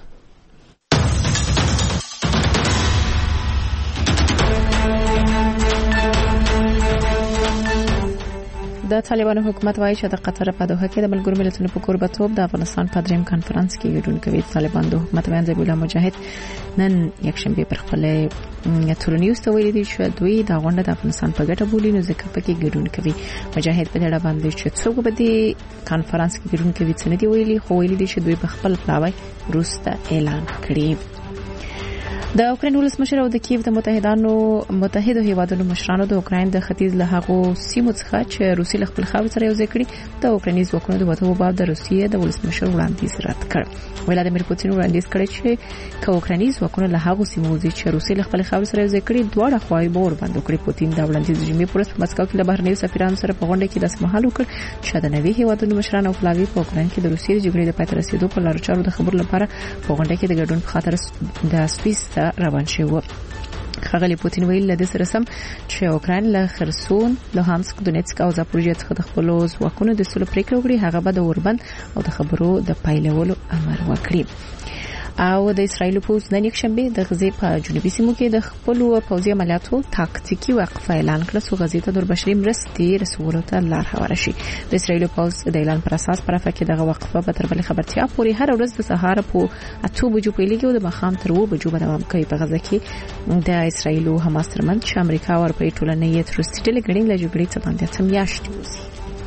د طالبانو حکومت وایي چې د قطر په دوحه کې د ملګرو ملتونو په کوربتوب د افغانستان په دریم کانفرنس کې ګډون کوي. طالبان د حکومت ویاند ذبیح الله مجاهد نن یکشنبه پر خپل تورنیوز ته ویلي دي چې دوی دا غونډه د افغانستان په ګټه بولي، نو ځکه پکې ګډون کوي. مجاهد په دې اړه باندې چې څوک به د کانفرنس کې ګډون کوي څه نه دی ویلي، خو ویلي دي چې دوی په خپل پلاوی وروسته اعلان کړی. د اوکراین ولسمشر او د کیف د متحدو هیوادونو مشرانو د اوکراین د ختیځ له هغو سیمو څخه چې روسي له خپل خاورې سره یوځای کړي د اوکرایني ځواکونو د وټو باب د روسیې د ولسمشر وړاندیز رد کړ. ولادیمیر پوتین وړاندیز کړی چې که اوکرایني ځواکونه له هغو سیمو وځي چې روسي له خپل خاورې سره یوځای کړي، دواړه خواوې به ورباندې وکړي. پوتین دا وړاندیز د جمعې په ورځ په مسکو کې له بهرنیو سفیرانو سره په غونډه کې داسې مهال وکړ چې د نوي هیوادونو مشران او پلاوي په اوکراین کې د روسیې د جګړې د پای ته رسیدو په لارو چارو د خبرو لپاره په غونډه کې د ګډون په خاطر د سویس ته روان شوي. ښاغلي پوتین ویل له دې سره سم چې اوکراین له خرسون، لوهانسک، دونیتسک او زاپوریژیا څخه د خپلو ځواکونو د سولې پریکړه وکړي، هغه به د اوربند او د خبرو د پایلولو امر وکړي. او د اسرایل پوز نن یکشنبه د غزې په جنوبي سیمو کې د خپل پوځي عملیاتو تاکتیکي وقفه اعلان کړه څو غزې ته د بشري مرستې رسولو ته لار هواره شي. د اسرایل پوز د اعلان پر اساس پر افق کې دغه وقفه به تر بلې خبرتیا پورې هر ورځ د سهار په 8 بجو پیلېږي او د ماښام تر 2 بجو به دوام کوي. په غزه کې د اسرایل او حماس ترمنځ چې امریکا او اروپایي ټولنې یې تروریستي ډلې له جګړې څخه باندې څه میاشتې وځي.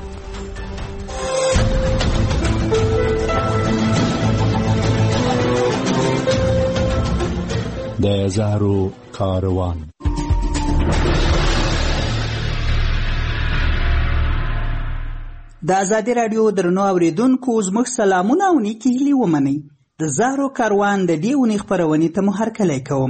د زهرو کاروان. د آزادي رادیو درنو اوریدونکو زموږ سلامونه او نیکی هیلې ومنئ. د زهرو کاروان د دې اونۍ خپرونې ته مو هرکلی کوم.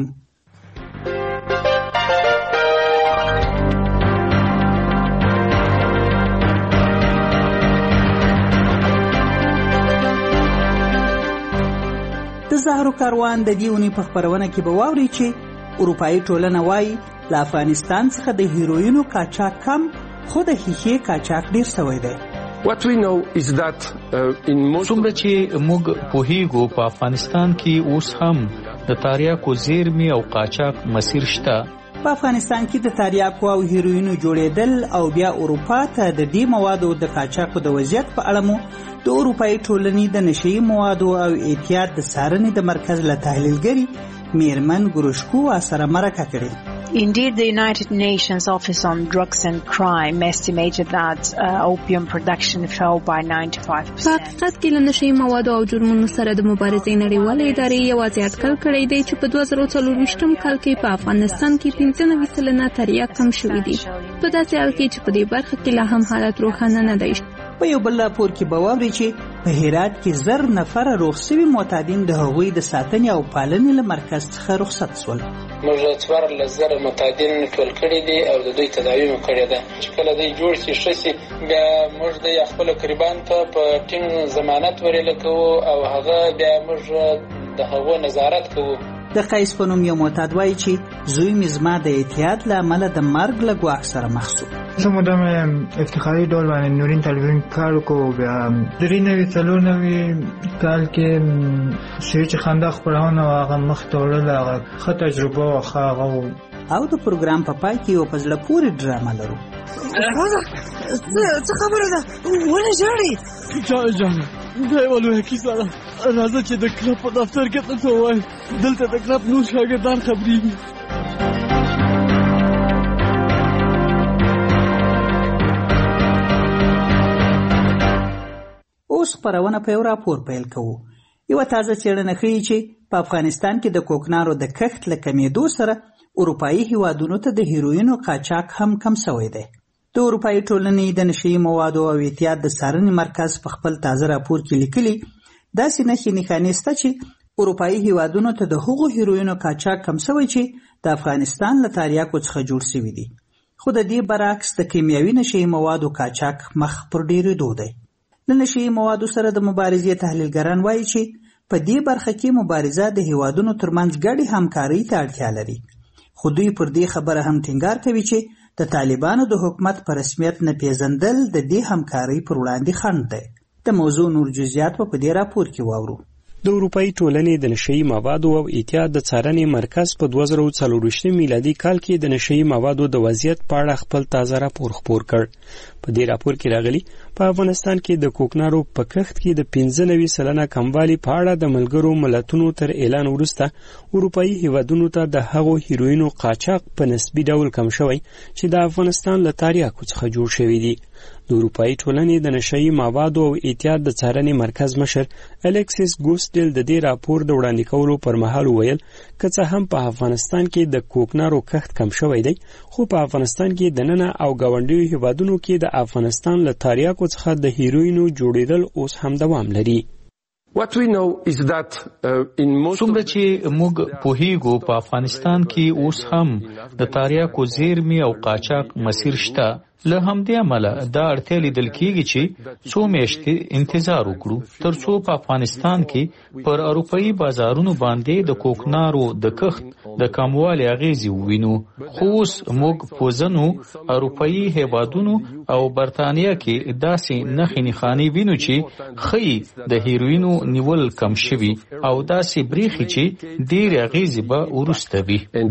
د زهرو کاروان د دې اونۍ په خپرونه کې به واورئ چې اروپایي ټولنه وایي له افغانستان څخه د هیروینو قاچاق کم، خو د ښیښې قاچاق ډیر شوی دی. څومره چې موږ پوهیږو په افغانستان کې اوس هم د تاریاکو زیرمې او قاچاق مسیر شته. په افغانستان کې د تاریاکو او هیروینو جوړېدل او بیا اروپا ته د دې موادو د قاچاقو د وضعیت په اړه مو د اروپایي ټولنې د نشهیي موادو او احتیاط د څارنې د مرکز له تحلیلګرې میرمن ګروشکو سره مرکه کړې. Indeed, the United Nations Office on Drugs and Crime estimated that opium production fell by 95%. په حقیقت کې له نشهیي موادو او جرمونو سره د مبارزې نړیوالې ادارې یوازې اټکل کړی دی چې په 2024 کال کې په افغانستان کې 95% تریاک کم شوي دي. په داسې حال کې چې په دې برخه کې لا هم حالت روښانه نه دی. په یو بل راپور کې به واورئ چې په هرات کې 1000 نفره روغ شوي معتادین د هغوی د ساتنې او پالنې له مرکز څخه رخصت شول. موږ 14,000 معتادین ټول کړي دي او د دوی تداوی مو کړې ده. چې کله دوی جوړ شي ښه شي، بیا موږ د خپل قربان ته په ټینګ ضمانت ورېله کوو او هغه بیا موږ د هغو نظارت کوو. د قیس په نوم یو معتاد وایي چې زوی مې زما د اعتیاد له امله د مرګ له ګواښ سره مخ شو. زه مدام افتخاري ډول باندې نورین تلویزیون کار وکړو. بیا 93 کال کې چې خندا خپرونه هغه مخ ته وړل، هغه ښه تجربه وه. او د پروګرام په پای کې یو په زړه پورې ډرامه لرو. څه خبره ده؟ ولې ژاړې؟ جانه دا یوه لویه کیسه ده. راځه چې د کلب په دفتر کې درته ووایم. دلته د کلب نور شاګردان خبرېږي. اوس خپرونه په یو راپور پیل کوو. یوه تازه څېړنه ښیي چې په افغانستان کې د کوکنارو د کښت له کمېدو سره اروپایي هیوادونو ته د هیروینو قاچاق هم کم شوی دی. د اروپایي ټولنې د نشهیي موادو او احتیاط د څارنې مرکز په خپل تازه راپور کې لیکلي داسې نښې نښانې شته چې اروپایي هیوادونو ته د هغو هیروینو قاچاق کم شوی چې د افغانستان له تاریاکو څخه جوړ شوي دي. خو د دې برعکس د کیمیاوي نشهیي موادو قاچاق مخ پر ډېرېدو دی. د نشهیي موادو سره د مبارزې تحلیلګران وایي چې په دې برخه کې مبارزه د هیوادونو ترمنځ ګډې همکارۍ ته اړتیا لري. خو دوی پر دې خبره هم ټینګار کوي چې د طالبانو د حکومت په رسمیت نه پیژندل د دې همکارۍ پر وړاندې خنډ دی. د موضوع نور جزئیات په دې راپور کې واورو. د اروپאי ټولنې د نشئی موادو او احتیاط د څارنې مرکز په 2024 میلادي کال کې د نشئی موادو د وضعیت په اړه خپل تازه راپور خپور کړ. په دې راپور کې راغلي په افغانستان کې د کوکنارو په کښت کې د 95% کموالی په اړه د ملګرو ملتونو تر اعلان وروسته اروپאי هیوادونو ته د هغو هیروینو قاچاق په نسبی ډول کم شوی چې د افغانستان له تاریاکو څخه جوړ شوی دی. د اروپאי ټولنې د نشئی موادو او احتیاط د څارنې مرکز مشر الکسیس ګوسټل د دې راپور د وړاندې کولو پر مهال ویل که څه هم په افغانستان کې د کوکنارو کښت کم شوی دی خو په افغانستان کې د ننه او ګاونډیو هیوادونو کې د افغانستان له تاریاکو څخه د هیروینو جوړیدل اوس هم دوام لري. څومره چې موږ پوهیږو په افغانستان کې اوس هم د تاریاکو زیرمې او قاچاق مسیر شته. له همدې امله دا اړتیا لیدل کېږي چې څو میاشتې انتظار وکړو تر څو په افغانستان کې پر اروپאי بازارونو باندې د کوکنارو د کښت د کموالي اغیزې ووینو. خو اوس موږ په ځینو اروپאי هیوادونو او برتانیا کې داسې نښې نښانې وینو چې ښیي د هیروینو نیول کم شوي او داسې بریښي چې ډېرې اغیزې به وروسته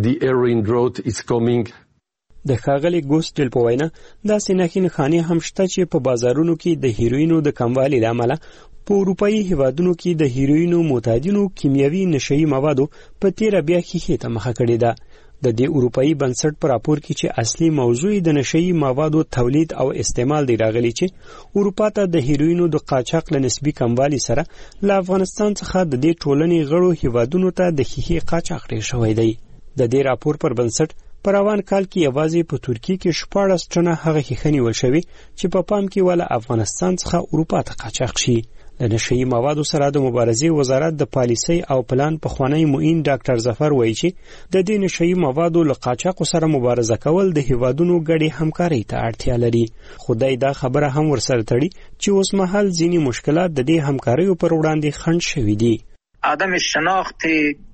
وي. د ښاغلي ګوسټل په وینا داسې نښې نښانې هم شته چې په بازارونو کې د هیروینو د کموالي له امله په اروپאי هیوادونو کې د هیروینو معتادینو کیمیاوي نشئی موادو په تیره بیا ښیښې ته مخه کړې ده. د دې اروپאי بنسټ په راپور کې چې اصلي موضوع د نشئی موادو تولید او استعمال دی راغلی چې اروپا ته د هیروینو د قاچاق له نسبي کموالي سره له افغانستان څخه د دې ټولنې غړو هیوادونو ته د ښیښې قاچاق ډېر شوی دی. د دې راپور پر بنسټ په روان کال کې یوازې په ترکیه کې 14 ټنه هغه ښیښه نیول شوې چې په پام کې ولا افغانستان څخه اروپا ته قاچاق شي. د نشئی موادو سره د مبارزې وزارت د پالیسۍ او پلان پخوانی معین ډاکټر ظفر وایي چې د دې نشئی موادو له قاچاقو سره مبارزه کول د هیوادونو ګډې همکارۍ ته اړتیا لري. خدای دا خبره هم ورسره تړي چې اوس مهال ځینې مشکلات د دې همکاریو پر وړاندې خنډ شوي دي. عدم شناخت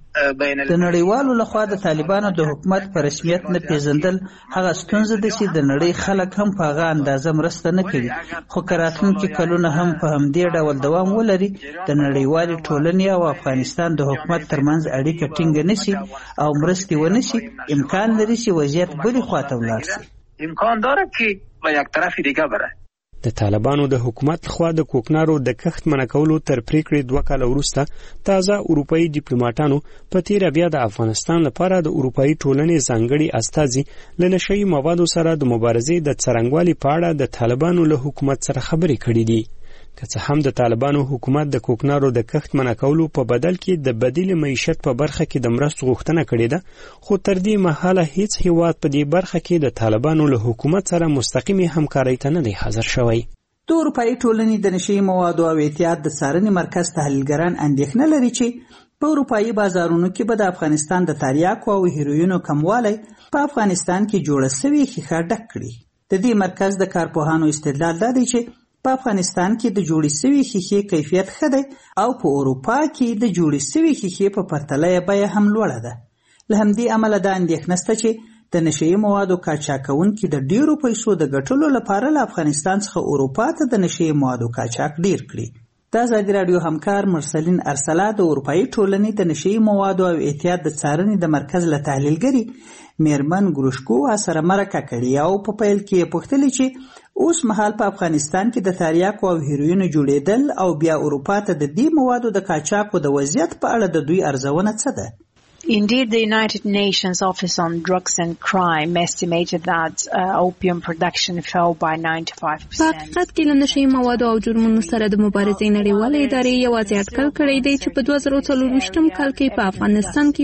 د نړیوالو لخوا د طالبانو د حکومت په رسمیت نه پیژندل هغه ستونزه ده چې د نړۍ خلک هم په هغه اندازه مرسته نه کوي. خو که راتلونکي کلونه هم په همدې ډول دوام ولري د نړیوالې ټولنې او افغانستان د حکومت ترمنځ اړیکه ټینګه نشي او مرستې ونشي امکان لري چې وضعیت بلې خواته ولاړ شي. امکان داره که به یک طرف دیگه بره. د طالبانو د حکومت لخوا د کوکنارو د کښت منع کولو تر پریکړې 2 کاله وروسته تازه اروپאי ډیپلوماټانو په تیره بیا د افغانستان لپاره د اروپאי ټولنې ځانګړي استازي له نشئی موادو سره د مبارزې د څرنګوالي په اړه د طالبانو له حکومت سره خبرې کړې دي. که څه هم د طالبانو حکومت د کوکنارو د کښت منع کولو په بدل کې د بدیل معیشت په برخه کې د مرستو غوښتنه کړې ده خو تر دې مهاله هیڅ هیواد په دې برخه کې د طالبانو له حکومت سره مستقیمي همکارۍ ته نه دی حاضر شوی. د اروپאי ټولنې د نشئی موادو او احتیاط د څارنې مرکز تحلیلګران اندېښنه لري چې په اروپאי بازارونو کې به د افغانستان د تریاکو او هیروینو کموالی په افغانستان کې جوړه شوې ښیښه ډک کړي. د دې مرکز د کارپوهانو استدلال دا دی چې په افغانستان کې د جوړې شوې ښیښې کیفیت ښه دی او په اروپا کې د جوړې شوې ښیښې په پرتله یې بیه هم لوړه ده. له همدې امله دا اندېښنه شته چې د نشئی موادو قاچاقونکي د ډیرو پیسو د ګټلو لپاره له افغانستان څخه اروپا ته د نشئی موادو قاچاق ډیر کړي. د ازادي راډیو همکار مرسلین ارسلا د اروپאי ټولنې د نشئی موادو او احتیاط د څارنې د مرکز له تحلیلګري میرمن ګروشکو سره مرکه کړې او په پیل کې یې پوښتلې چې اوس مهال په افغانستان کې د تریاکو او هیروینو جوړېدل او بیا اروپا ته د دې موادو د قاچاقو د وضعیت په اړه د دوی ارزونه څه ده؟ Indeed, the United Nations Office on Drugs and Crime estimated that opium production fell by 95%. په حقیقت کې له نشئی موادو او جرمونو سره د مبارزې نړیوالې ادارې یوازې اټکل کړی دی چې په 2024 کال کې په افغانستان کې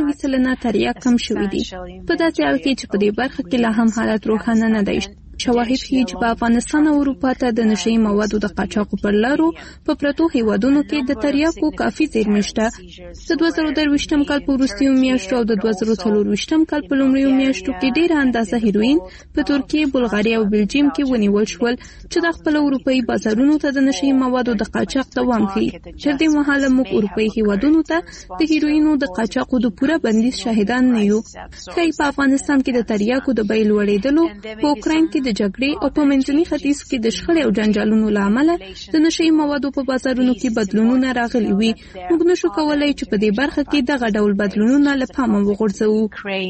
95% تریاک کم شوي دي. په داسې حال کې چې په دې برخه کې لا هم حالت روښانه نه دی. شواهد ښیي چې په افغانستان او اروپا ته د نشئی موادو د قاچاقو پر لارو په پرتو هیوادونو کې د تریاکو کافي زیرمې شته. د 2023 کال په وروستیو میاشتو او د 2024 کال په لومړیو میاشتو کې ډېره اندازه هیروین په ترکیه، بلغاریا او بلجیم کې ونیول شول چې د خپل اروپאי بازارونو ته د نشئی موادو د قاچاق دوام ښیي. تر دې مهاله موږ اروپאי هیوادونو ته د هیروینو د قاچاقو د پوره بندیز شاهدان نه یو. ښایي په افغانستان کې د تریاکو د بیې لوړېدلو، په اوکراین کې د د جګړې او په منځني ختیځ کې د شخړې او جنجالونو له امله د نشهیي موادو په بازارونو کې بدلونونه راغلي وي. موږ نشو کولای چې په دې برخه کې دغه ډول بدلونونه له پامه وغورځوو.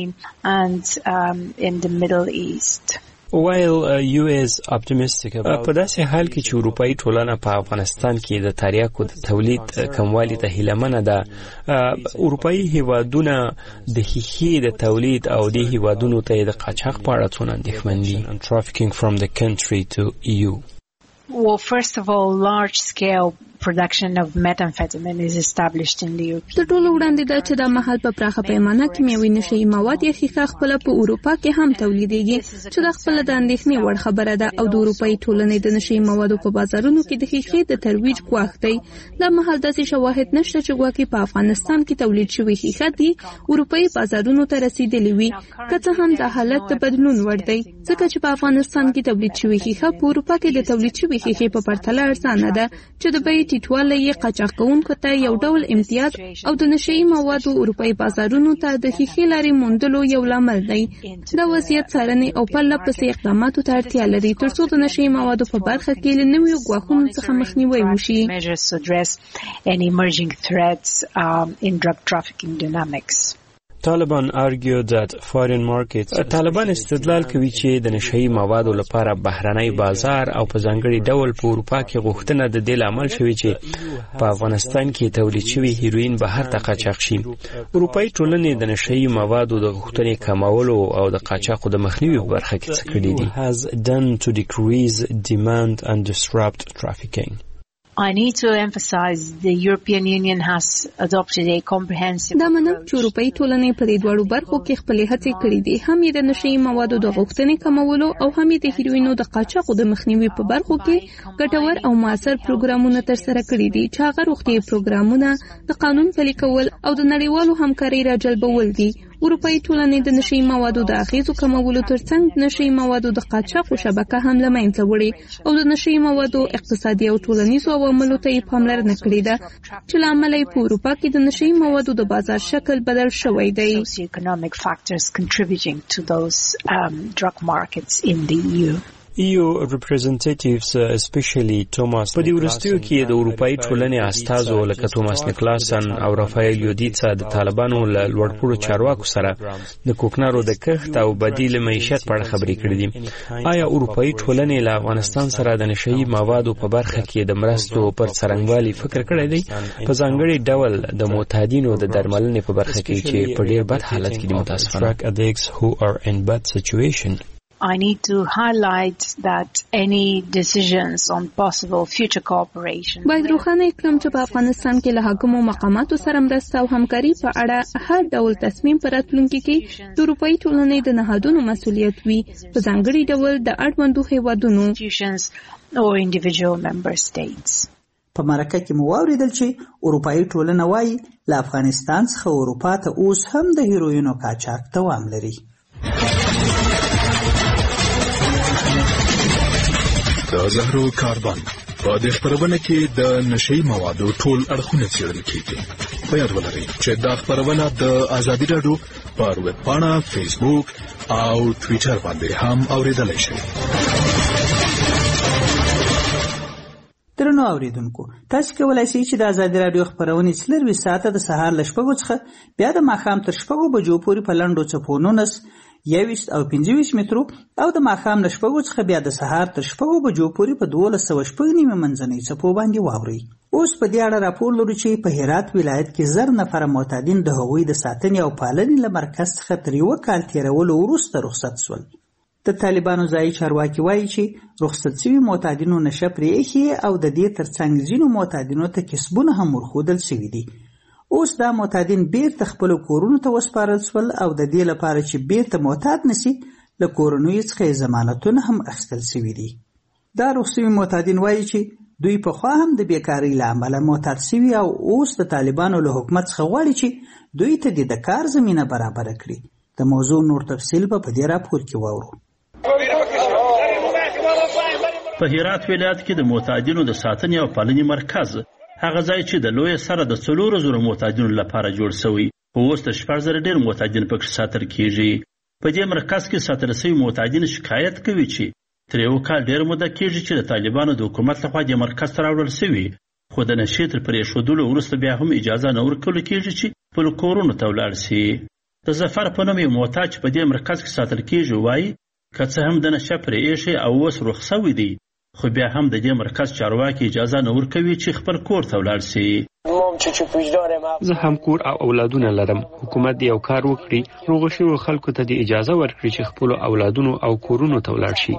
While US optimistic په داسې حال کې چې اروپایي ټولنه په افغانستان کې د تریاکو د تولید کموالي ته هیلهمنه ده، اروپایي هیوادونه د ښیښې د تولید او د هیوادونو ته د قاچاق په اړه څونه اندېښمن دي. Trafficking from the country to EU. Well, first of all, large-scale production of methamphetamine is established in the Europe. تر ټولو وړاندې دا چې دا مهال په پراخه پیمانه کیمیاوي نشهیي مواد یا ښیښه خپله په اروپا کې هم تولیدېږي، چې دا خپله د اندېښنې وړ خبره ده او د اروپایي ټولنې د نشهیي موادو په بازارونو کې د ښیښې د ترویج ګواښ دی. دا مهال داسې شواهد نشته چې ګواکې په افغانستان کې تولید شوي ښیښه دي اروپایي بازارونو ته رسیدلې وي، که څه هم دا حالت د بدلون وړ دی، ځکه چې په افغانستان کې تولید شوي ښیښه په اروپا کې د تولید شوي ښیښې په پرتله ارزانه ده، چې د بیې ټیټوالی یې قاچاق کوونکو ته یو ډول امتیاز او د نشهیي موادو اروپایي بازارونو ته د ښیښې لارې موندلو یو لامل دی. دا وضعیت څارنې او پرله پسې اقداماتو ته اړتیا لري ترڅو د نشهیي موادو په برخه کې له نویو ګواښونو څخه مخنیوی وشي. Taliban argued that foreign markets طالبان استدلال کوي چې د نشهیي موادو لپاره بهرنی بازار او په ځانګړي ډول په اروپا کې غوښتنه د دې لامل شوی چې په افغانستان کې تولید شوی هیروین بهر ته قاچاق شي. اروپایي ټولنې د نشهیي موادو د غوښتنې کمولو او د قاچاقو د مخنیوي په برخه کې څه کړي دي. has done to decrease demand and disrupt trafficking. I need to emphasize the European Union has adopted a comprehensive. دا منم چې اروپایي ټولنې په دې دواړو برخو کې خپلې هڅې کړې دي، هم یې د نشهیي موادو د غوښتنې کمولو او هم یې د هیروینو د قاچاقو د مخنیوي په برخو کې ګټور او موثر پروګرامونه ترسره کړي دي، چې هغه روغتیايي پروګرامونه، د قانون پلي کول او د نړیوالو همکارۍ راجلبول دي. اروپایي ټولنې د نشهیي موادو د اغیزو کمولو ترڅنګ د نشهیي موادو د قاچاقو شبکه هم له منځه وړي او د نشهیي موادو اقتصادي او ټولنیزو عواملو ته یې پاملرنه کړې ده، چې له امله یې په اروپا کې د نشهیي موادو د بازار شکل بدل شوی دی. EU representatives especially Thomas په دې وروستیو کې د اروپایي ټولنې استازو لکه توماس نیکلاسن او رافایل یودیتسا د طالبانو له لوړپوړو چارواکو سره د کوکنارو د کښت او بدیل معیشت په اړه خبرې کړې دي. آیا اروپایي ټولنې له افغانستان سره د نشهیي موادو په برخه کې د مرستو پر څرنګوالي فکر کړی دی، په ځانګړي ډول د معتادینو د درملنې په برخه کې چې په ډیر بد حالت کې دي متاسفانه؟ I need to highlight that any decisions on possible future cooperation باید روښانه کړم چې په افغانستان کې له حاکمو مقاماتو سره مرسته او همکاري په اړه هر ډول تصمیم په راتلونکي کې د اروپایي ټولنې د نهادونو مسؤلیت وي، په ځانګړي ډول د اړوندو هیوادونو or individual member states. په مرکه کې مو واوریدل چې اروپایي ټولنه وايي له افغانستان څخه اروپا ته اوس هم د هیروینو قاچاق دوام لري. د زهرو کاربن په دې خبرونه کې د نشهیي موادو ټول اړخونه څېړل کېږي. په یاد ولرئ چې دا خبرونه د آزادي راډیو پر ویب پاڼه، فیسبوک او ټویټر باندې هم اوریدلای شئ. درنو اوریدونکو، تاسو کولای شئ چې د آزادي راډیو خبرونه 24 ساعته د سهار له 6 څخه بیا د ماښام تر 6 بجو پورې په لنډو څپو 19 21 او 25 مترو او د ماښام له 6 څخه بیا د سهار تر 6 بجو پورې په 1290 منځنۍ څپو باندې واورئ. اوس په دې اړه راپور لرو چې په هرات ولایت کې 1000 نفر معتادین د هغوی د ساتنې او پالنې له مرکز څخه تر یو کال تیرولو وروسته رخصت شول. د طالبانو ځایي چارواکي وایي چې رخصت شوي معتادینو نشه پرېښي او د دې ترڅنګ ځینو معتادینو ته کسبونه هم ورښودل شوي دي. اوس دا معتادین بیرته خپلو کورونو ته وسپارل شول او د دې لپاره چې بیرته معتاد نشي له کورنیو څخه ضمانتونه هم اخیستل شوي دي. دا رخصت شوي معتادین وایي چې دوی پخوا هم د بیکارۍ له امله معتاد شوي او اوس د طالبانو له حکومت څخه غواړي چې دوی ته د کار زمینه برابره کړي. د موضوع نور تفصیل په دې راپور کې واورو. په هرات ولایت کې د معتادینو د ساتنې او پالنې مرکز هغه ځای چې د لوی سره د 400 معتادینو لپاره جوړ شوی، اوس د 4000 ډیر معتادین پکې ساتل کیږي. په دې مرکز کې ساتل شوی معتادین شکایت کوي چې تر یو کال ډېر موده کېږي چې د طالبانو د حکومت لخوا د مرکز ته راوړل شوي، خو د نشې تر پرېښودلو وروسته بیا هم اجازه نه ورکول کېږي چې خپلو کورونو ته ولاړ شي. د ظفر په نوم یو معتاد چې په دې مرکز کې ساتل کېږي وایي که څه هم د نشه پرې ایښی او اوس روغ شوی دی، خو بیا هم د دې مرکز چارواکي اجازه نه ورکوي چې خپل کور ته ولاړ شي. زه هم کور او اولادونه لرم. حکومت یو کار وکړي، روغ شویو خلکو ته د اجازه ورکړي چې خپل اولادونو او کورونو ته ولاړ شي.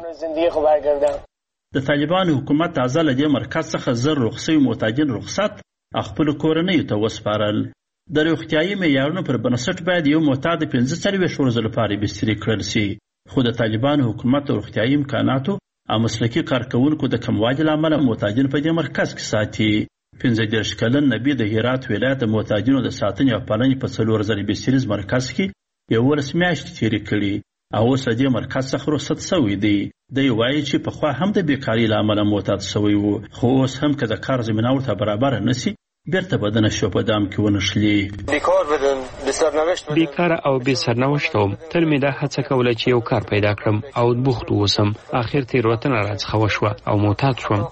د طالبانو حکومت تازه له دې مرکز څخه زر روغ شوي معتادین رخصت او خپلو کورنیو ته وسپارل. د روغتیایي معیارونو پر بنسټ باید یو معتاد 45 ورځو لپاره بستري کړل شي، خو د طالبانو حکومت د روغتیایي امکاناتو او مسلکي کارکوونکو د کموالي له امله معتادین په دې مرکز کې ساتي. 35 کلن نبی د هرات ولایت د معتادینو د ساتنې او پالنې په 4000 بستریز مرکز کې 11 میاشتې تېرې کړي او اوس د دې مرکز څخه رخصت شوی دی. دی وایي چې پخوا هم د بیکارۍ له امله معتاد شوی و، خو اوس هم که د کار زمینه ورته برابره نه شي بیرته به د نشو په دام کې ونښلي. بیکاره او بې سرنوشته وم. تل مې دا هڅه کوله چې یو کار پیدا کړم او بوخت اوسم. اخر تېروتنه راڅخه وشوه او معتاد شوم.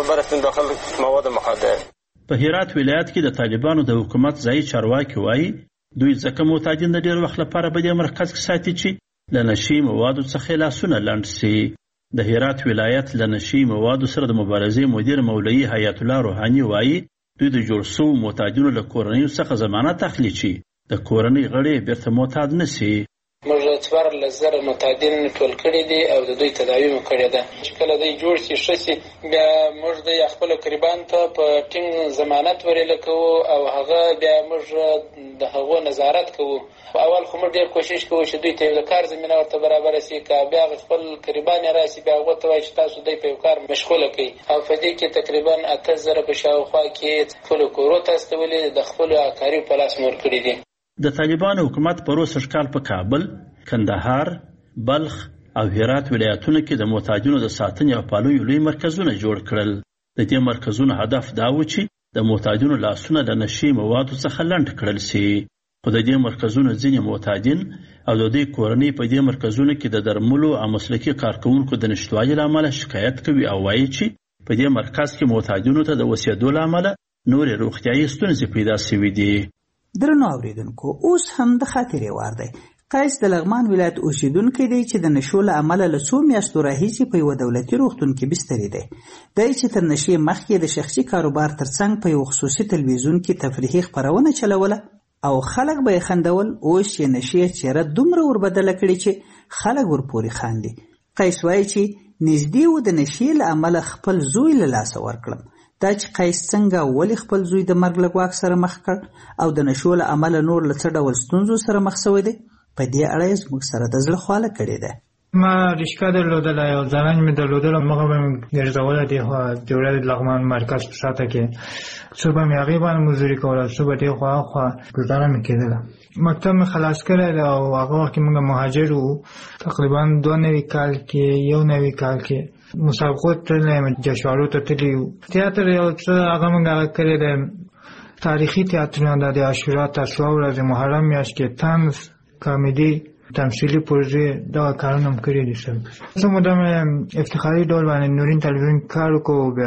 په هرات ولایت کې د طالبانو د حکومت ځایي چارواکي وایي دوی ځکه معتادین د ډېر وخت لپاره په دې مرکز کې ساتي چې له نشي موادو څخه لاسونه لنډ شي. د هرات ولایت له نشي موادو سره د مبارزې مدیر مولوي حیات الله روحاني وایي دوی د جوړ شوو معتادینو له کورنیو څخه ضمانت اخلي چې د کورنۍ غړي بیرته معتاد نه شي. موږ 14,000 معتادین ټول کړي دي او د دوی تداوی مو کړې ده چې کله دوی جوړ شي ښه شي بیا موږ د خپل قربان ته په ټینګ ضمانت ورېله کوو او هغه بیا موږ د هغو نظارت کوو. اول خو موږ ډېر کوشش کوو چې دوی ته د کار زمینه ورته برابره شي، که بیا خپل قربان راشي بیا هغه ته وایي چې تاسو دوی په کار مشغوله کړئ او په دې کې تقریبا 8000 په شاوخوا کې خپل کورو ته استولې د خپل کاري په لاس مور کړی دي. د طالبانو حکومت په روس ښکال په کابل، کندهار، بلخ او هرات ولایتونو کې د معتادینو د ساتنې او پالنې لوی مرکزونه جوړ کړل. د دې مرکزونو هدف دا و چې د معتادینو لاسونه د نشي موادو څخه لنډ کړل شي. خو د دې مرکزونو ځینې معتادین او د دوی کورنۍ په دې مرکزونو کې د درملو او مسلکي کارکوونکو د نشتوالي له امله شکایت کوي او وایي چې په دې مرکز کې معتادینو ته د اوسېدو له امله نورې روغتیایي ستونزې پیدا شوي دي. درنو اوریدونکو، اوس هم د خاطرې وار دی. قیس د لغمان ولایت اوسیدونکی دی چې د نشو له امله له څو میاشتو راهیسې په یوه دولتي روغتون کې بستري دی. دی چې تر نشې مخکې د شخصي کاروبار ترڅنګ په یو خصوصي تلویزیون کې تفریحي خپرونه چلوله او خلک به یې خندول. اوس چې نشې چېره دومره وربدله کړې چې خلک ورپورې خاندي. قیس وایي چې نږدې و د نشې له امله خپل زوی له لاسه ورکړم. دا چې قیس څنګه ولې خپل زوی د مرګ له ګواښ سره مخ کړ او د نشو له امله نور له څه ډول ستونزو سره مخ شوی دی، په دې اړه یې زموږ سره د زړه خواله کړې ده. ما رشکه درلودله، یو زننج مې درلودله، مخه به مې ګرځوله دې خوا د ولایت لغمان مرکز په شاته کې. څو به مې هغې باندې مزدوري کوله، څو به دې خوا هاخوا ګزاره مې کېدله. مکتب مې خلاص کړی دی او هغه وخت کې موږ مهاجر وو. تقریبا 92 کال کې 91 کال کې مسابقو تللی یم، جشنوارو ته تللي یو. تیاتر یو څه هغه موږ هغه کړی دی، تاریخي تیاترونه د عاشورا تاسوعا ورځې محرم میاشت کې طنز، کامیډي، تمثیلي پروژې دغه کارونه هم کړي دي. څه موده مې افتخاري ډول باندې نورین تلویزیون کار وکړو. بیا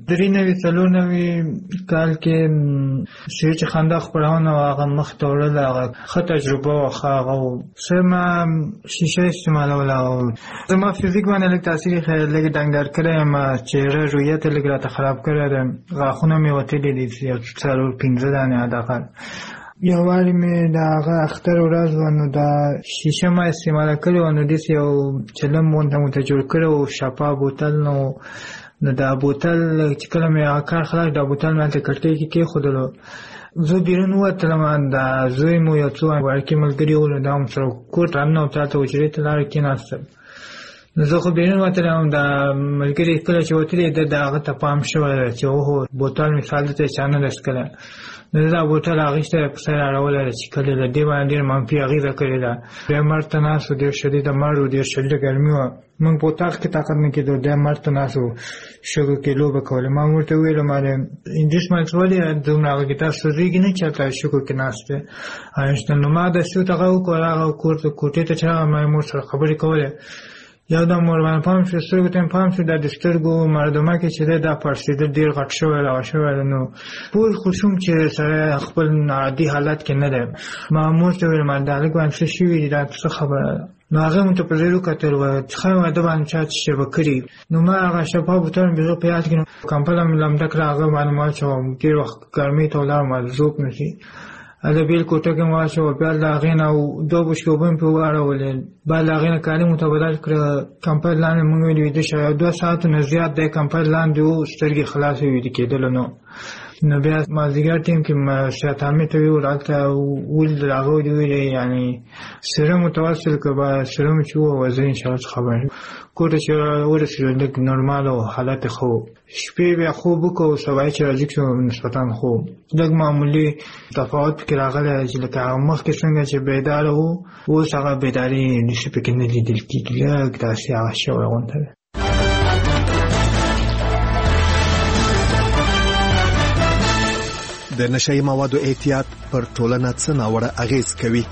93-94 کال کې چې خندا خپرونه وه هغه مخ ته وړله، هغه ښه تجربه وه. ښه هغه و څه ما شیشه استعمالوله او زما فزیک باندې لږ تاثیر یې لږ ډنګر کړی یم، چهره رویت یې لږ راته خراب کړی دی. غاښونه مې وتلي دي 4-5 دانې حداقل. یو وارې مې د هغه اختر ورځ وه نو دا شیشه ما استعماله کړې وه، نو داسې یو چلم غونته مو ته جوړ کړی و، شفا بوتل. نو دا بوتل چې کله مې هغه کار خلاص دا بوتل مې هلته کړکۍ کې کېښودلو. زه بیرون ووتلم، دا زوی مو یو څو وړکي ملګري وو، دا هم سره کور ته راننه تا ته حجرې ته لاړه کېناستل. نو زه خو بیرون وتلم، دا ملګري کله چې وتلي ده د هغه ته پام شوی ده چې اوهو بوتل مې سال دلته چا نه ډسکلی. نو دا بوتل اخیستی په سر اړولی ده چې کله له دې باندې ډېر منفي اغېزه کړې ده. بیا مرګ ته ناست و، ډېر شدیده مرګ و، ډېر شدیده ګرمي وه. موږ په اتاق کې طاقت نه کېدو، دی مرګ ته ناست و، شګو کې لوبه کوله. ما ورته وویلم انګلیس مکس ولې دومره هغه کې تاسو سوځېږي نه چې هلته شګو کې ناست دی. نو ما داسې ورته هغه وکړل، هغه کور ته کوټې ته چې راغلم ما یې مور سره خبرې کولې یو دم ورباندې پام شو سترګو ته پام شو د سترګو مردمه کې چې دا پړسېدل ډېر غټ شوی راغ شوی نو پوه خو شوم چې سره خپل عادي حالت کې نه دی ما مور ته ویل ما دا لږ باندې څه شوي دي دا څه خبره نو هغه مو ته په زړه وکتل ښه واده باندې چا څه به کړي نو ما هغه شفا بوتل مې په یاد کې کمپله مې لمده کړه هغه باندې ما واچوم ډېر وخت ګرمۍ ته ولاړم ذوب نه شي دا بیل کوټه کې مو واچوه بیا د هغې نه 2 بشکې اوبه مې پرې واړولې بیا د هغې نه کالي مو تبدل کړه کمپل لاندې مونږ ویل ویده شه 2 ساعتو نه زیات دی کمپل لاندې و سترګې خلاصې ویده کېدلو نو بیا مازدیګر ټیم کې شیطانمې ته ویل هلته ولیدل هغه ودې ویلې یعنې سره متوسل که به سره مې چې ووه زه انشاءالله څه خبر کور ته چې ورسېدو لږ نورمال او حالت یې ښه و شپې بیا خوب وکړو سبا چې راجیګ شو نسبتا خوب لږ معمولي تفاوت پکې راغلی چې لکه هغه مخکې څنګه چې بیداره و اوس هغه بیداري نشي پکې نه لیدل کېږي لږ داسې هغه شوی غونته ده د نشهیي موادو احتیاط پر ټولنه څه ناوړه اغیز کوي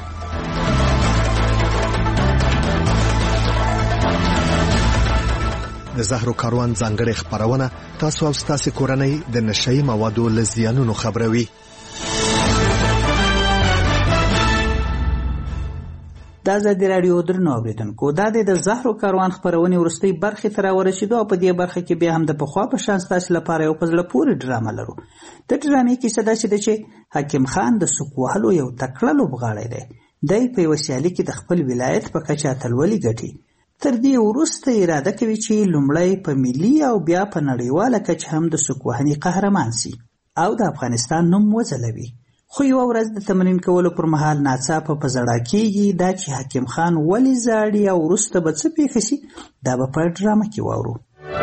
د زهرو کاروان ځانګړې خبرونه تاسو او تاسو کورنۍ د نشهیي موادو له زیانونو خبروي د ازادي راډیو درنو اوریدونکو دا د زهرو کاروان خبرونه ورستۍ برخه تر ورسېدو په دې برخه کې بیا هم د پخوا په شان تاسو لپاره یو پزله پوری ډرامه لرو د ډرامې کې څه داسې ده چې حکیم خان د سوکوهلو یو تکړه لوبغاړی دی دی په وسیالي کې د خپل ولایت په کچه اتلولي ګټي تر دې وروسته اراده کوي چې لومړی په ملي او بیا په نړیواله کچه هم د سوکوهنې قهرمان شي او د افغانستان نوم وځلوي خو یو ورځ د تمرین کولو پر مهال ناڅاپه په زړه کېږي دا چې حکیم خان ولې زاړي او وروسته به څه پېښه شي دا به په ډرامه کې واورو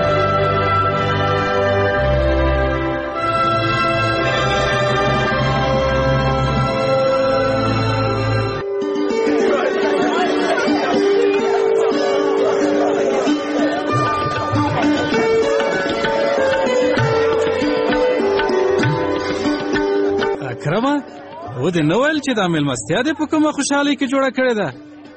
و دې نو ویل چې دا مېلمستیا دې په کومه خوشحالۍ کې جوړه کړې ده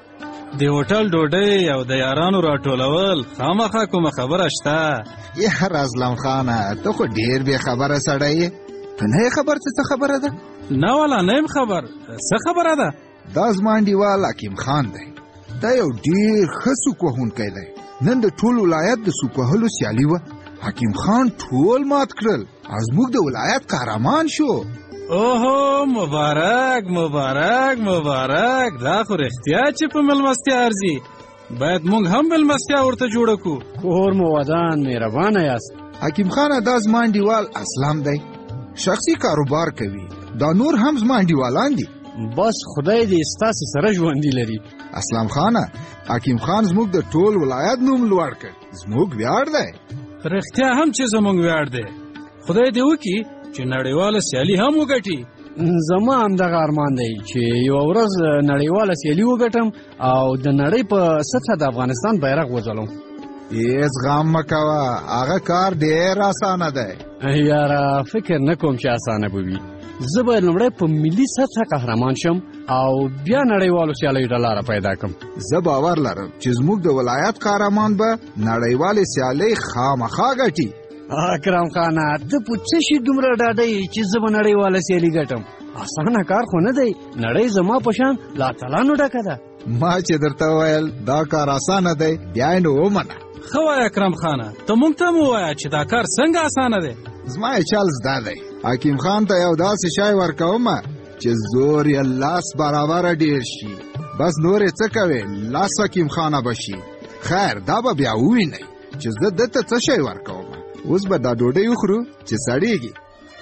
د هوټل ډوډۍ او د یارانو راټولول خامخا کومه خبره شته یار ازلم خانه ته خو ډېر بې خبره سړی یې ته نه یې خبر څه خبره ده نه والا نه یم خبر څه خبره ده دا زما انډیوال حکیم خان دی دا یو ډېر ښه سوک وهونکی دی نن د ټول ولایت د سوک وهلو سیالي وه حکیم خان ټول مات کړل او زموږ د ولایت قهرمان شو اوهو مبارک مبارک مبارک دا خو رښتیا چې په مېلمستیا ارزي باید موږ هم مېلمستیا ورته جوړه کړو کور مو ودان مهربانه یاست حکیم خانه دا زما انډیوال اسلام دی شخصي کاروبار کوي دا نور هم زما انډیوالان دي بس خدای دې ستاسو سره ژوندي لري اسلام خانه حکیم خان زموږ د ټول ولایت نوم لوړ کړ زموږ ویاړ دی رښتیا هم چې زموږ ویاړ دی خدای دې وکړي چې نړیواله سیالي هم وګټي زما همدغه ارمان دی چې یو ورځ نړیواله سیالي وګټم او د نړۍ په سطحه د افغانستان بیرغ وځلم هیڅ غم مه کوه هغه کار ډېر اسانه دی یاره فکر نه کوم چې اسانه به وي زه به لومړی په ملي سطحه قهرمان شم او بیا نړیوالو سیالیو ته لاره پیدا کړم زه باور لرم چې زموږ د ولایت قهرمان به نړیوالې سیالۍ خامخا ګټي اکرم خانه ته په څه شي دومره ډاډه یې چې زه به نړیواله سیالي ګټم اسانه کار خو نه دی نړۍ زما په شان له اتلانو ډکه ده ما چې درته وویل دا کار اسانه دی بیا یې نو ومنه ښه وایه اکرم خانه ته موږ ته هم ووایه چې دا کار څنګه اسانه دی زما یې چل زده دی حکیم خان ته یو داسې شی ورکومه چې زور یې لاس برابره ډېر شي بس نور یې څه کوې لاس حکیم خانه به شي خیر دا به بیا ووینئ چې زه دته څه شی ورکوم اوس به دا ډوډۍ وخورو چې سړیږي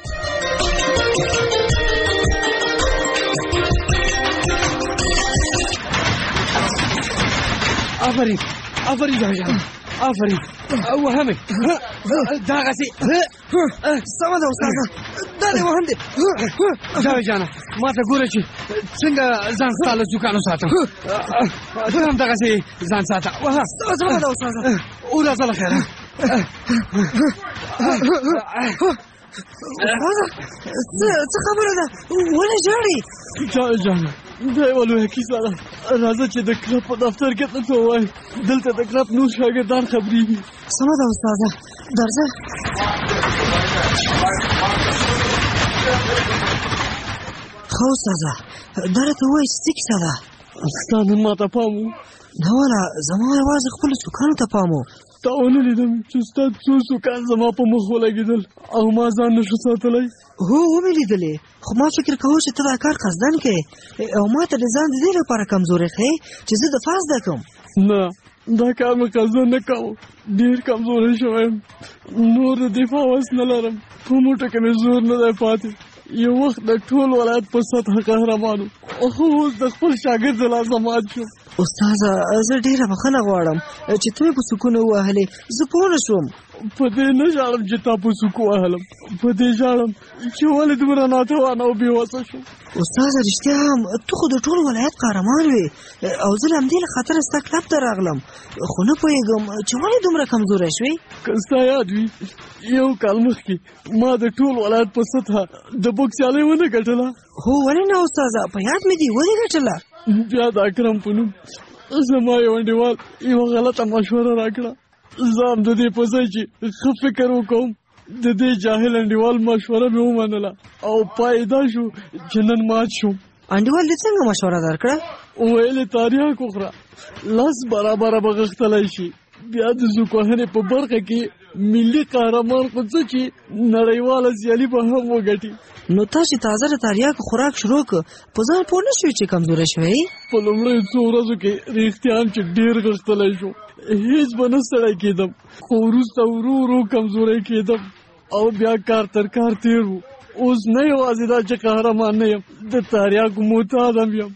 آفرین آفرین جان آفرین وهمه دغسې سمه ده استاده دا دې وهم دی جاوید جانه ما ته ګوره چې څنګه ځان ستا له زکانو ساتم ته هم دغسې ځان ساته سمه ده استاده وراځه له خیره څه خبره ده ولې ژاړې جاوید جانه دا یوه لویه کیسه ده. راځه چې د کلب په دفتر کې درته ووایم. دلته د کلب نور شاګردان خبرېږي. سمه ده استاده، درځه. ښه استاده، دا راته ووایه چې څه کیسه ده؟ ستا نن ما ته پام و؟ نه واله، زما یوازې خپلو سوکانو ته پام و. تا ونه لیدم چې ستا څو سوکان زما په مخ ولګېدل او ما ځان نشو ساتلی. هو ومې لیدلې، خو ما فکر کوه چې ته دا کار قصدن کوې او ما ته د ځان د دې لپاره کمزوري ښیې چې زه دفاع زده کړم. نه، دا کار مې قصدن نه کوو. ډېر کمزوری شوی یم، نور د دفاع وس نه لرم. په موټو کې مې زور نه دی پاتې. یو وخت د ټول ولایت په سطح قهرمان وم، خو اوس د خپل شاګرد د لاسه مات شوم. استاده، زه ډېره بخښنه غواړم چې ته مې په سکون ووهلې. زه پوه نه شوم. په دې نه ژاړم چې تا په سوک ووهلم، په دې ژاړم چې ولې دومره ناتوانه او بېوسه شوم. استاده، رښتیا هم ته خو د ټول ولایت قهرمان وې او زه له همدې له خاطره ستا کلب ته راغلم، خو نه پوهېږم چې ولې دومره کمزوری شوې. که ستا یاد وي، یو کال مخکې ما د ټول ولایت په سطحه د بوکس سیالۍ ونه ګټله. هو ولې نه استاده، په یاد مې دي. ولې ګټله؟ بیا د اکرم په نوم زما یو انډیوال یوه غلطه مشوره راکړه. زه هم د دې په ځای چې ښه فکر وکړم د دې جاهل انډیوال مشوره مې ومنله او پای دا شو چې نن مات شوم. انډیوال دې څنګه مشوره درکړه؟ ویل یې تریاک وخوره، لاس برابره به غښتلی شي. بیا د زوکوهنې په برخه کې ملي قهرمان خو څه چې نړیواله سیالي به هم وګټي. نو تاسې تازه د تریاکو خوراک شروع کړ، په ځان پوه نه شوې چې کمزوری شوی؟ په لومړیو څو ورځو کې رښتیا هم چې ډېر غښتلی شو، هېڅ به نه ستړی کېدم، خو وروسته ورو ورو کمزوری کېدم او بیا کار تر کار تېر و. اوس نه یوازې دا چې قهرمان نه یم، د تریاکو معتاد هم یم.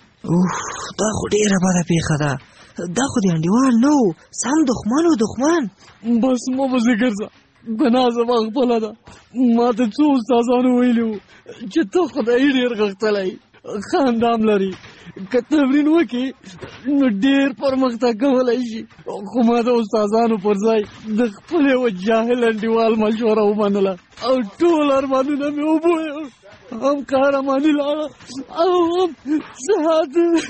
دا خو ډېره بده پېښه ده. دا خو د انډیوال نه و، سم دښمن و. دښمن بس مه پسې ګرځه، ګناه زما خپله ده. ما ته څو استادانو ویلي وو چې ته خدایي ډېر غښتلی خاندام لري، که تمرین وکړي نو ډېر پرمختګ کولی شي. خو ما د استادانو پر ځای د خپل یوه جاهل انډیوال مشوره ومنله او ټول ارمانونه مې وبویل. هم قهرماني لاړه او هم صحت.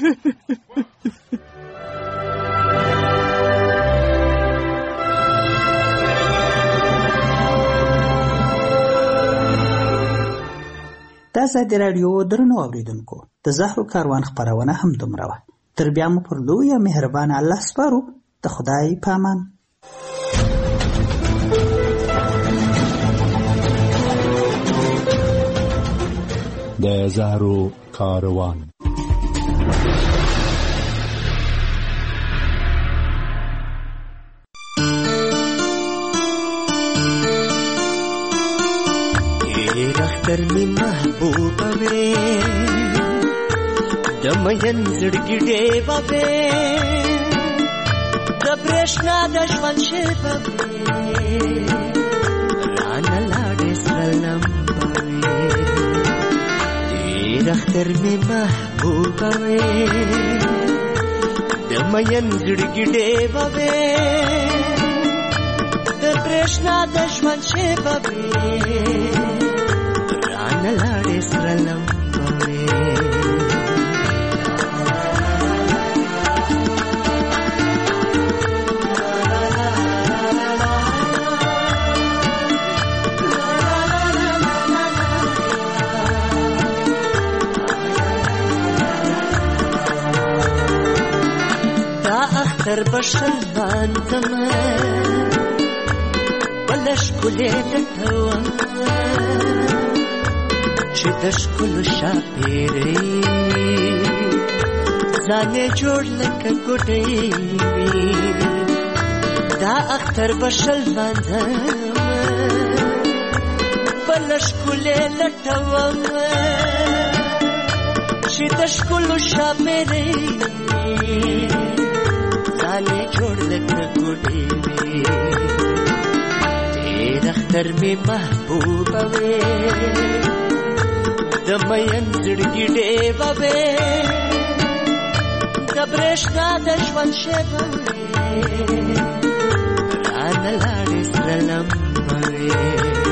د ازادي راډیو درنو اوریدونکو، د زهرو کاروان خپرونه هم دومره وه. تر بیا مو پر لویه مهربانه الله سپارو. د خدای په امان. د زهرو کاروان. اختر می محبوبه وې د مین زړګي ډېوه وې د برېښنا د ژوند شېبه وې رانه لاړې سره لمبه وې. ډېر اختر می محبوبه وې د مین زړګي ډېوه وې د برېښنا د ژوند شېبه وې نلاړې سره لمبه وې. دا اختر بشل باندمه بله ښکلې لټوه چې د ښکلو شاپېرۍ ځان یې جوړ لکه ګوډۍ وي. دا اختر به شل لمانځمه بله ښکلې لټوم چې د ښکلو شاپېرۍ ځان یې جوړ لکه ګوډۍ وي. ډېر اختر مې محبوبه وې د مین زړګي ډېوه وې د برېښنا د ژوند شېبه وې رانه لاړې سره لمبه وې.